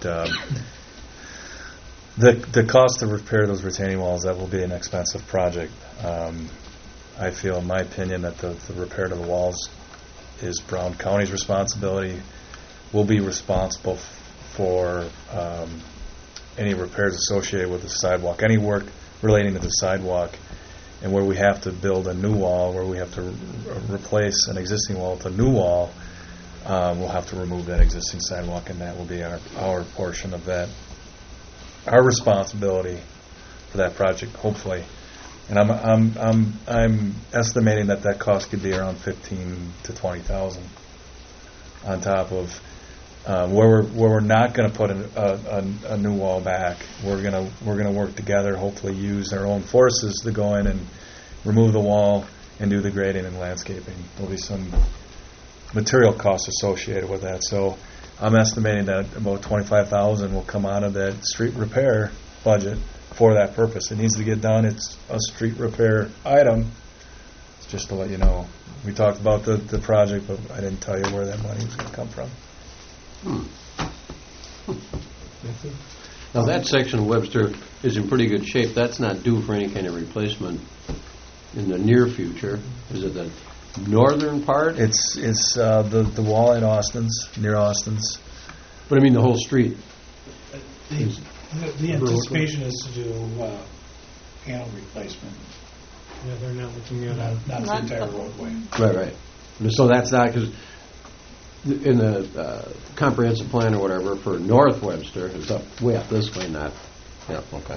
the cost to repair those retaining walls, that will be an expensive project. I feel, in my opinion, that the repair to the walls is Brown County's responsibility. We'll be responsible for any repairs associated with the sidewalk, any work relating to the sidewalk, and where we have to build a new wall, where we have to replace an existing wall with a new wall, we'll have to remove that existing sidewalk, and that will be our portion of that. Our responsibility for that project, hopefully. And I'm estimating that cost could be around $15,000 to $20,000 on top of where we're not going to put a new wall back. We're gonna work together, hopefully use our own forces to go in and remove the wall and do the grading and landscaping. There'll be some material costs associated with that. So I'm estimating that about $25,000 will come out of that street repair budget for that purpose. It needs to get done. It's a street repair item. It's just to let you know. We talked about the project, but I didn't tell you where that money was going to come from. Now that section of Webster is in pretty good shape. That's not due for any kind of replacement in the near future. Is it the northern part? It's the wall in Austin's, near Austin's. But I mean the whole street. The anticipation is to do panel replacement, Yeah, they're not looking at that. not the entire roadway. Right. So that's not, because in the comprehensive plan or whatever for North Webster, it's way up this way, not. Yeah, okay.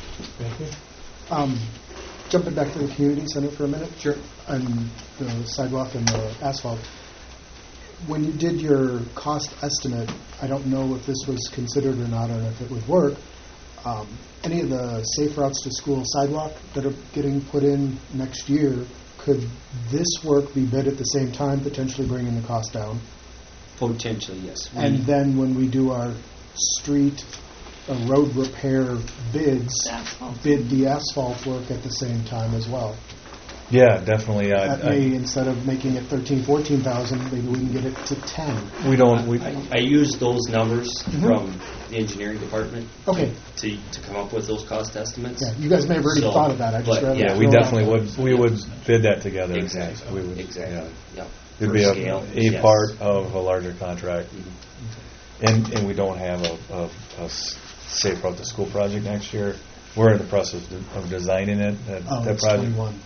Jumping back to the community center for a minute. Sure. And the sidewalk and the asphalt. When you did your cost estimate, I don't know if this was considered or not, or if it would work. Any of the safe routes to school sidewalk that are getting put in next year, could this work be bid at the same time, potentially bringing the cost down? Potentially, yes. And then when we do our street road repair bids, bid the asphalt work at the same time as well. Yeah, definitely. That may, instead of making it 14,000, maybe we can get it to 10. We don't. I used those numbers from the engineering department Okay. to come up with those cost estimates. Yeah, you guys may have already thought of that. I just rather Yeah, we definitely would. We would bid that together. Exactly. We would, Exactly. Yeah. Yep. It'd For be scale, a yes. part of a larger contract, Mhm. and we don't have a safe route to school project next year. We're in the process of designing it. That it's project. 21.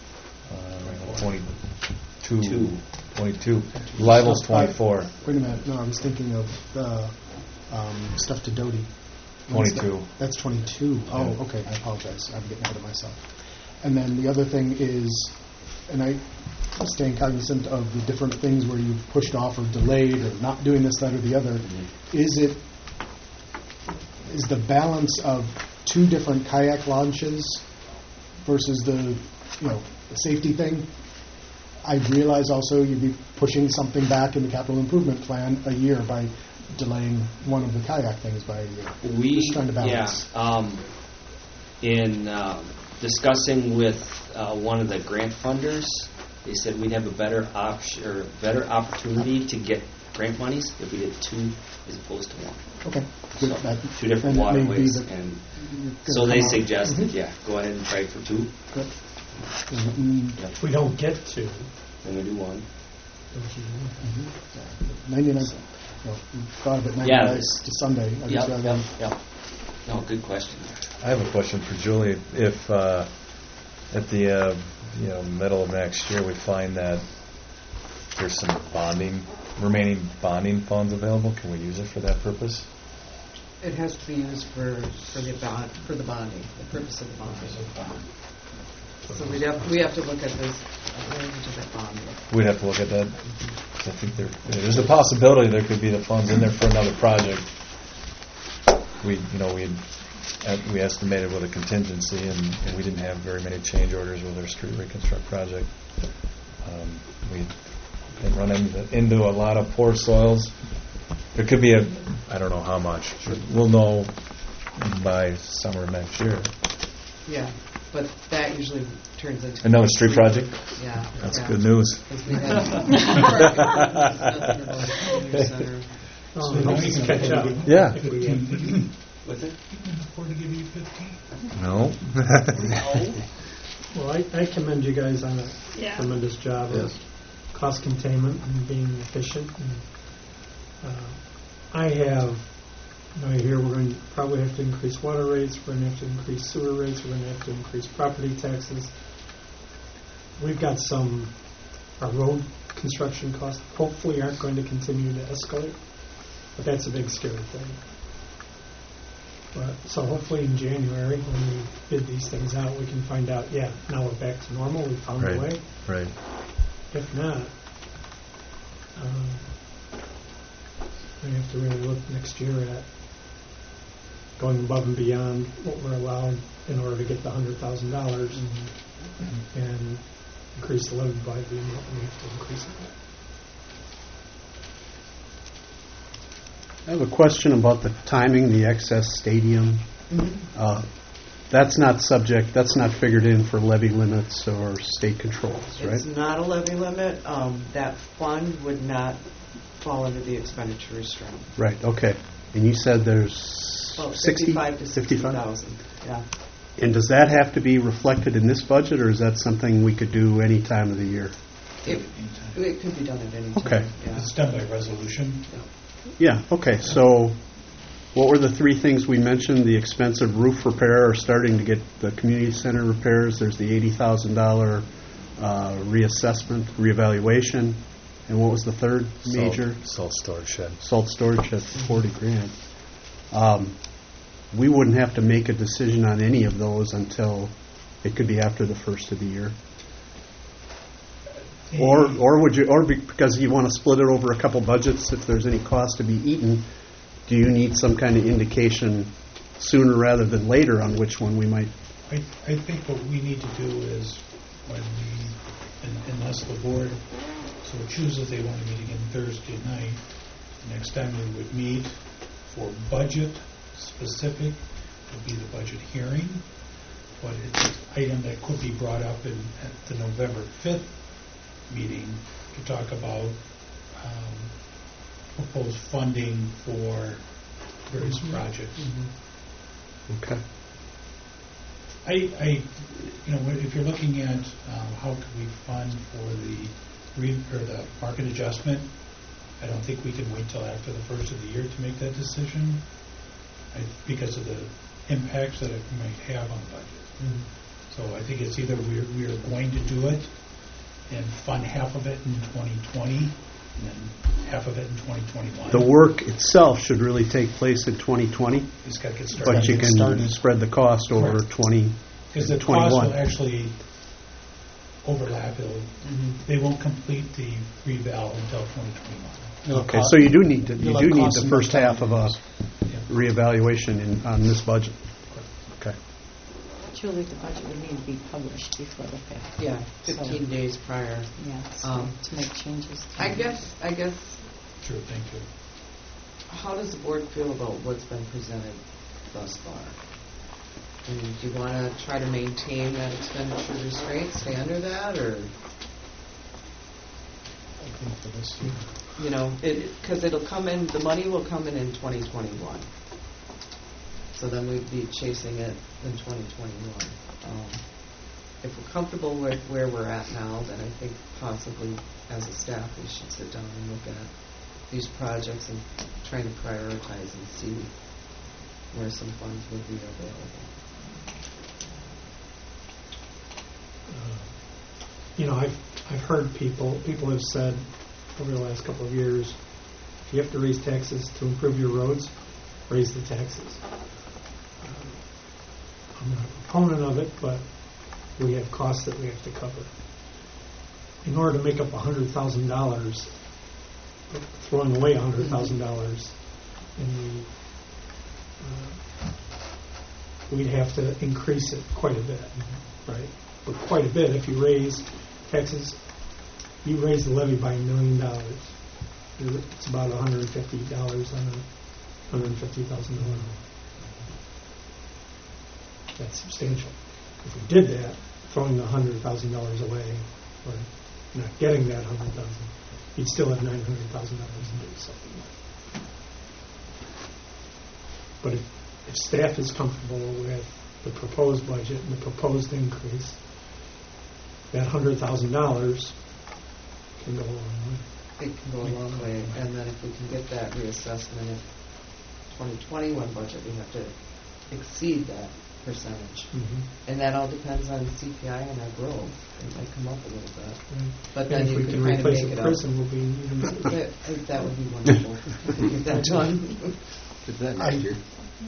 22. Libel's 24. Wait a minute. No, I was thinking of the stuff to Doty. 22. That's 22. Oh, okay. I apologize. I'm getting ahead of myself. And then the other thing is, and I'm staying cognizant of the different things where you've pushed off or delayed or not doing this, that, or the other. Is the balance of two different kayak launches versus the safety thing? I realize also you'd be pushing something back in the capital improvement plan a year by delaying one of the kayak things by a year. Just trying to balance. In discussing with one of the grant funders, they said we'd have a better option or better opportunity to get grant monies if we did two as opposed to one. Okay. So, two different waterways, and so they suggested, go ahead and try for two. Good. If we don't get to, Then we do one. 99. Well, we thought of it 99 to Sunday. Yep. No, good question. I have a question for Julie. If at the middle of next year we find that there's some remaining bonding funds available, can we use it for that purpose? It has to be used for the bonding, the purpose of the bonding. So we have to look at this, to that bonding. We'd have to look at that. I think there's a possibility there could be the funds in there for another project. We estimated with a contingency, and we didn't have very many change orders with our street reconstruct project. We didn't run into a lot of poor soils. There could be I don't know how much. We'll know by summer of next year. Yeah, but that usually turns into Another street project? Yeah. That's good news. Because we had center. So now you can catch up. Yeah. What's it? You can afford to give you 15. No. Well, I commend you guys on a Yeah. tremendous job of cost containment and being efficient. And, I hear we're going to probably have to increase water rates, we're going to have to increase sewer rates, we're going to have to increase property taxes. We've got our road construction costs hopefully aren't going to continue to escalate, but that's a big scary thing. So hopefully in January, when we bid these things out, we can find out, now we're back to normal, we found a way. Right. If not, we have to really look next year at going above and beyond what we're allowed in order to get the $100,000 and increase the levy by the amount we have to increase it by. I have a question about the timing, the excess stadium. That's not figured in for levy limits or state controls, right? It's not a levy limit. That fund would not fall under the expenditure restraint. Right, okay. And you said there's 55 to 60,000. Yeah. And does that have to be reflected in this budget, or is that something we could do any time of the year? It could be done at any time. Okay. Yeah. It's done by resolution. Yeah, okay. So what were the three things we mentioned? The expensive roof repair, or starting to get the community center repairs. There's the $80,000 reevaluation. And what was the third major? Salt storage shed. Salt storage shed for $40,000. We wouldn't have to make a decision on any of those until it could be after the first of the year. Or because you want to split it over a couple budgets, if there's any cost to be eaten, do you need some kind of indication sooner rather than later on which one we might? I think what we need to do is unless the board so chooses they want to meet again Thursday night, next time we would meet for budget specific would be the budget hearing, but it's an item that could be brought up at the November 5th meeting to talk about proposed funding for various projects. Okay. If you're looking at how can we fund for the market adjustment, I don't think we can wait till after the first of the year to make that decision because of the impacts that it might have on the budget. So I think it's either we are going to do it and fund half of it in 2020 and then half of it in 2021. The work itself should really take place in 2020, It's got to get started. but you can spread the cost over 2021. Because the cost will actually overlap. They won't complete the reval until 2021. Okay, so you do need the first half of a reevaluation on this budget. Okay. Julie, the budget would need to be published before the 5th. Yeah, 15 days prior. Yeah, so to make changes. I guess. Sure, thank you. How does the board feel about what's been presented thus far? Do you want to try to maintain that expenditure restraint, stay under that, or? I think for this year. Because it'll come in, the money will come in 2021. So then we'd be chasing it in 2021. If we're comfortable with where we're at now, then I think possibly as a staff we should sit down and look at these projects and try to prioritize and see where some funds would be available. I've heard people have said over the last couple of years, if you have to raise taxes to improve your roads, raise the taxes. I'm not a proponent of it, but we have costs that we have to cover. In order to make up $100,000, throwing away $100,000 we'd have to increase it quite a bit, right? But quite a bit. If you raise taxes, you raise the levy by $1 million. It's about $150 on $150,000. That's substantial. If we did that, throwing the $100,000 away, or not getting that $100,000, you'd still have $900,000 to do something with. But if staff is comfortable with the proposed budget and the proposed increase, that $100,000 can go a long way. It can go a long way, and then if we can get that reassessment in 2021 budget, we have to exceed that percentage. And that all depends on CPI and our growth. It might come up a little bit. Right. But then and you if we can kind of replace make a it prison, up. we'll be even That would be wonderful to get that done. Is that next year?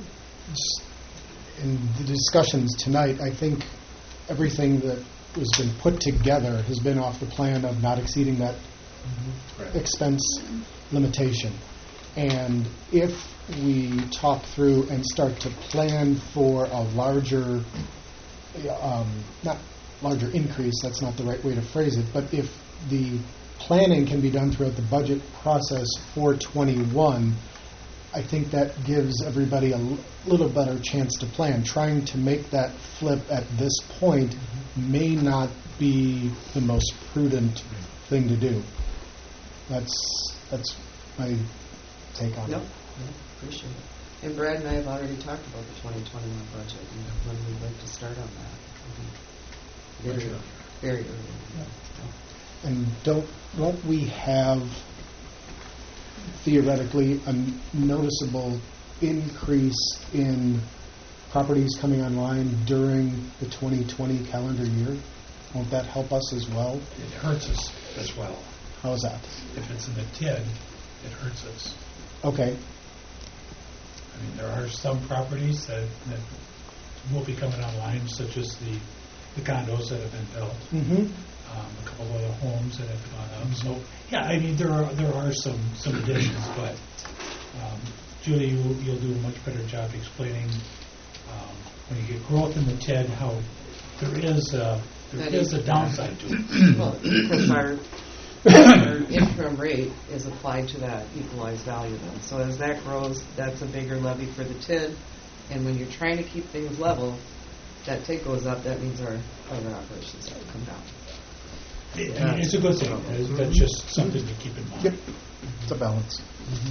In the discussions tonight, I think everything that has been put together has been off the plan of not exceeding that expense limitation. And if we talk through and start to plan for a larger, not larger increase, that's not the right way to phrase it, but if the planning can be done throughout the budget process for 21, I think that gives everybody a little better chance to plan. Trying to make that flip at this point may not be the most prudent thing to do. That's my take on Yep. it. Appreciate it. And Brad and I have already talked about the 2021 budget and when we'd like to start on that. Very early. And won't we have theoretically a noticeable increase in properties coming online during the 2020 calendar year? Won't that help us as well? It hurts us as well. How is that? If it's in the TID, it hurts us. Okay. I mean, there are some properties that will be coming online, such as the condos that have been built, a couple of other homes that have gone up. So, yeah, I mean, there are some additions, but Julie, you'll do a much better job explaining when you get growth in the TID how there is a downside to it. Well, because our interim rate is applied to that equalized value then. So as that grows, that's a bigger levy for the TID. And when you're trying to keep things level, that TID goes up, that means our other operations have to come down. It's a good thing. That's just something to keep in mind. Yep. It's a balance.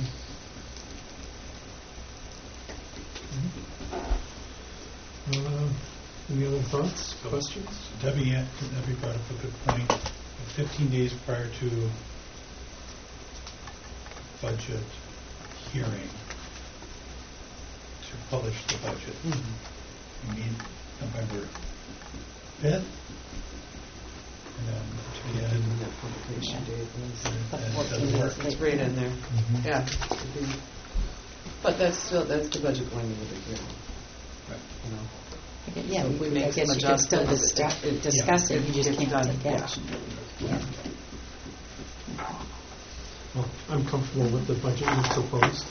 Any other thoughts, questions? Debbie brought up a good point. 15 days prior to budget hearing to publish the budget. We meet November 5th. And then to the end. That publication date And it doesn't work. It's right in there. Yeah. But that's the budget going into the hearing. Right. You know. Yeah, So if we I make guess some you can still adjustments, discuss it, you just it's can't done. take Yeah. action. Yeah. Well, I'm comfortable with the budget you proposed.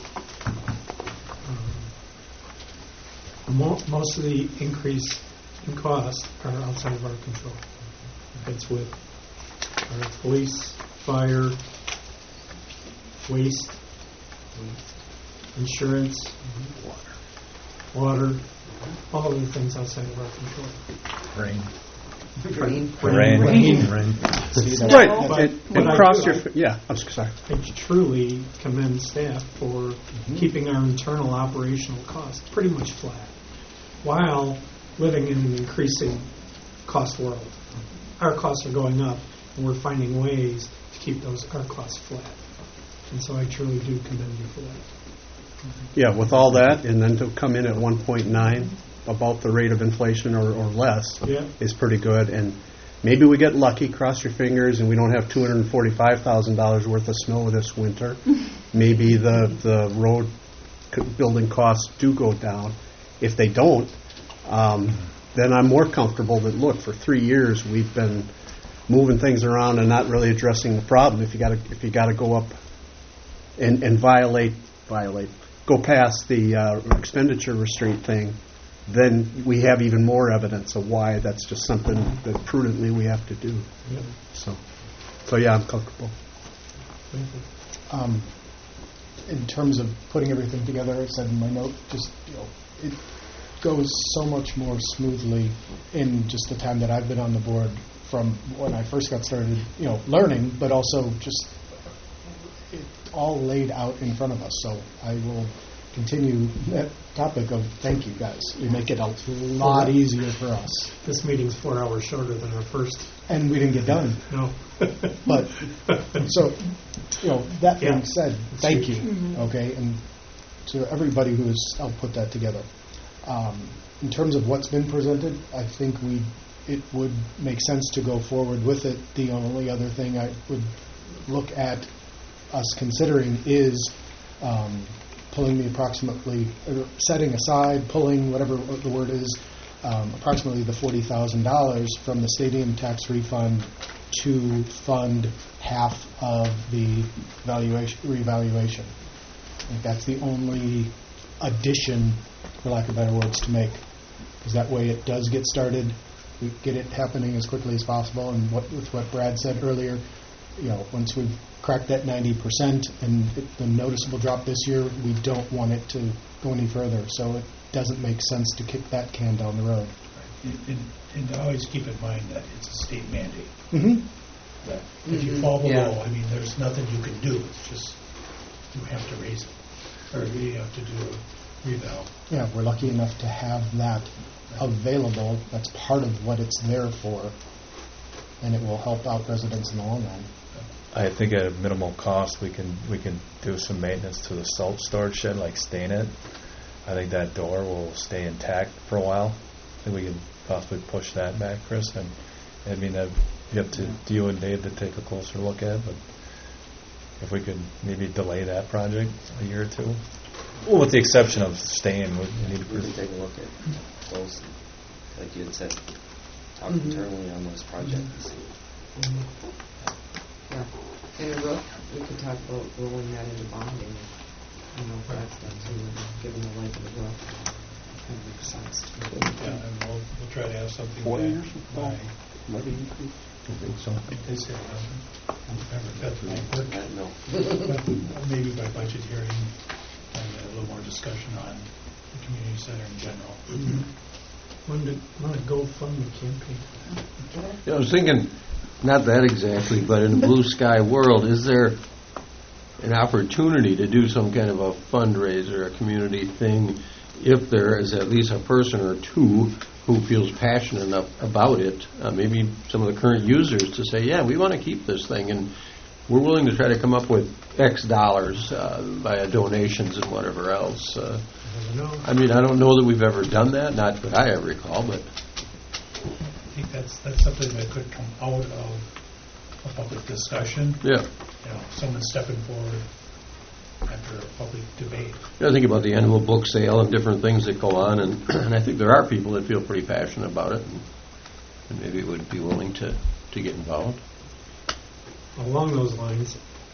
Most of the increase in costs are outside of our control. It's with our police, fire, waste, insurance, water, all of the things outside of our control. Rain. Green. Rain. Right. And cross your, yeah, I'm sorry. I truly commend staff for keeping our internal operational costs pretty much flat while living in an increasing cost world. Our costs are going up, and we're finding ways to keep our costs flat. And so I truly do commend you for that. Yeah, with all that, and then to come in at 1.9, about the rate of inflation or less, Yeah. is pretty good. And maybe we get lucky, cross your fingers, and we don't have $245,000 worth of snow this winter. Maybe the road building costs do go down. If they don't, then I'm more comfortable that, look, for 3 years we've been moving things around and not really addressing the problem. If you got to go up and go past the expenditure restraint thing, then we have even more evidence of why that's just something that prudently we have to do. Yep. So yeah, I'm comfortable. In terms of putting everything together, I said in my note, just it goes so much more smoothly in just the time that I've been on the board from when I first got started, learning, but also just it all laid out in front of us. So I will continue that topic of thank you guys. You make it a lot easier for us. This meeting's 4 hours shorter than our first. And we didn't get done. No. But, so, that being Yeah. said, thank you, okay? And to everybody who has helped put that together. In terms of what's been presented, I think it would make sense to go forward with it. The only other thing I would look at us considering is pulling setting aside, whatever the word is, approximately the $40,000 from the stadium tax refund to fund half of the revaluation. I think that's the only addition, for lack of better words, to make, because that way it does get started. We get it happening as quickly as possible, and with what Brad said earlier, once we've cracked that 90% and the noticeable drop this year, we don't want it to go any further. So it doesn't make sense to kick that can down the road. And always keep in mind that it's a state mandate. Mm-hmm. That if you fall below, Yeah. there's nothing you can do. It's just you have to raise it, or you have to do a reval. Yeah, we're lucky enough to have that available. That's part of what it's there for, and it will help out residents in the long run. I think at a minimal cost, we can do some maintenance to the salt storage shed, like stain it. I think that door will stay intact for a while. I think we can possibly push that back, Chris. And that'd be up to you and Dave to take a closer look at. But if we could maybe delay that project a year or two, well, with the exception of staying, we need We to. can take a look at those, like you had said, talk internally on those projects. Yeah. And a roof, we could talk about rolling that into bonding, if that's done too, given the life of the roof. That makes sense too. Yeah, and we'll try to have something 4 back years by. I think so. They say November 5th might work. No. But maybe by budget hearing and a little more discussion on the community center in general. Want to go fund the campaign? I was thinking, not that exactly, but in a blue sky world, is there an opportunity to do some kind of a fundraiser, a community thing, if there is at least a person or two who feels passionate enough about it, maybe some of the current users, to say, yeah, we want to keep this thing, and we're willing to try to come up with X dollars via donations and whatever else. I don't know that we've ever done that, not that I ever recall, but I think that's something that could come out of a public discussion. yeah. Someone stepping forward after a public debate. I think about the annual book sale and different things that go on, and I think there are people that feel pretty passionate about it, and maybe would be willing to get involved. Along those lines,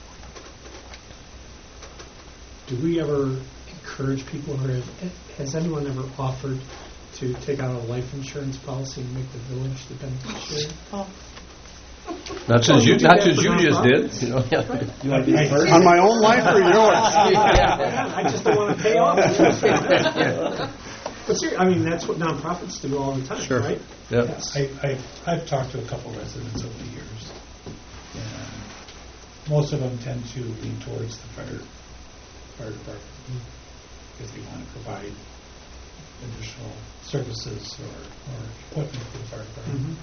do we ever encourage people, or has anyone ever offered to take out a life insurance policy and make the village the beneficiary? Not since you just did. You want to be first? On my own life or yours? I just don't want to pay off. But seriously, that's what nonprofits do all the time, Sure. right? Yep. I've talked to a couple residents over the years, and most of them tend to lean towards the fire department because they want to provide additional services or equipment for the fire department.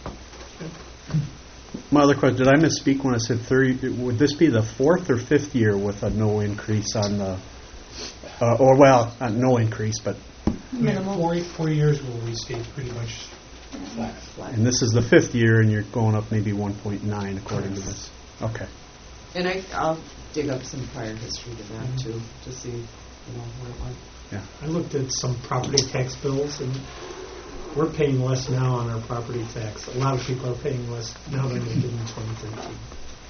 My other question, did I misspeak when I said 30? Would this be the 4th or 5th year with a no increase on the No increase, but, Minimal. 4 years where we stayed pretty much flat. and this is the 5th year, and you're going up maybe 1.9 according to this. Okay. And I'll dig up some prior history to that too, to see, where it went. Yeah. I looked at some property tax bills, and we're paying less now on our property tax. A lot of people are paying less now than they did in 2013.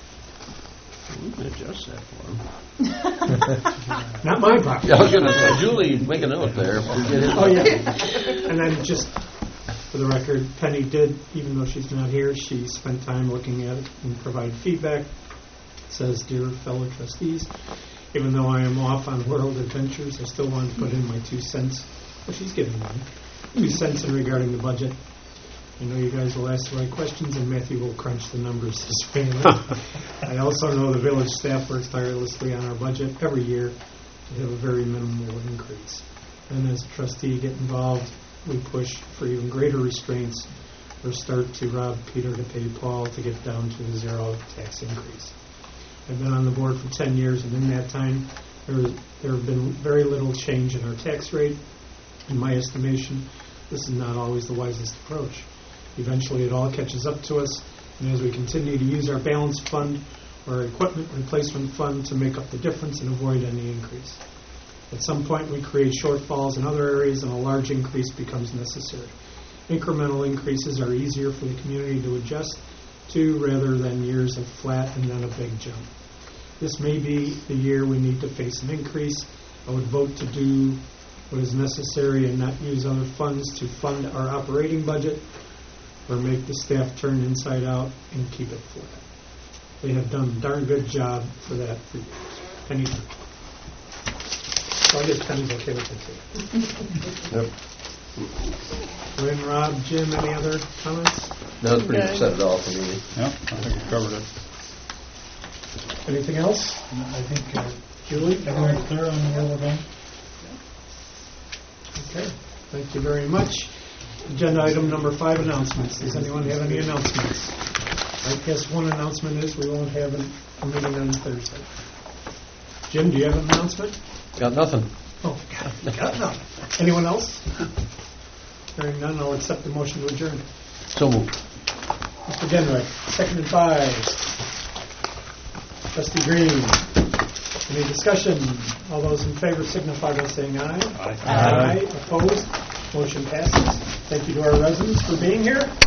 We can adjust that for them. Not my property. Yeah, I was going to say, Julie, make a note there. Oh, yeah. And then just for the record, Penny did, even though she's not here, she spent time looking at it and provided feedback. It says, "Dear fellow trustees, even though I am off on world adventures, I still want to put in my 2 cents." Well, she's giving mine. 2 cents in regarding the budget. I know you guys will ask the right questions, and Matthew will crunch the numbers this family. I also know the village staff works tirelessly on our budget every year to have a very minimal increase. And as a trustee get involved, we push for even greater restraints or start to rob Peter to pay Paul to get down to a 0 tax increase. I've been on the board for 10 years, and in that time, there have been very little change in our tax rate. In my estimation, this is not always the wisest approach. Eventually, it all catches up to us, and as we continue to use our balance fund or our equipment replacement fund to make up the difference and avoid any increase. At some point, we create shortfalls in other areas, and a large increase becomes necessary. Incremental increases are easier for the community to adjust to rather than years of flat and then a big jump. This may be the year we need to face an increase. I would vote to do what is necessary and not use other funds to fund our operating budget or make the staff turn inside out and keep it flat. They have done a darn good job for that for years. Penny. So I guess Penny's okay with it too. Yep. Lynn, Rob, Jim, any other comments? No, it's pretty much set it all for me. Yeah, I think we covered it. Anything else? I think, Julie? everyone's clear on where we're going? Okay, thank you very much. Agenda item number 5, announcements. Does anyone have any announcements? I guess one announcement is we won't have a meeting on Thursday. Jim, do you have an announcement? Got nothing. Oh, got none. Anyone else? Hearing none, I'll accept the motion to adjourn. So moved. Mr. Genrick, seconded by Trustee Green. Any discussion? All those in favor signify by saying aye. Aye. Aye. Opposed? Motion passes. Thank you to our residents for being here.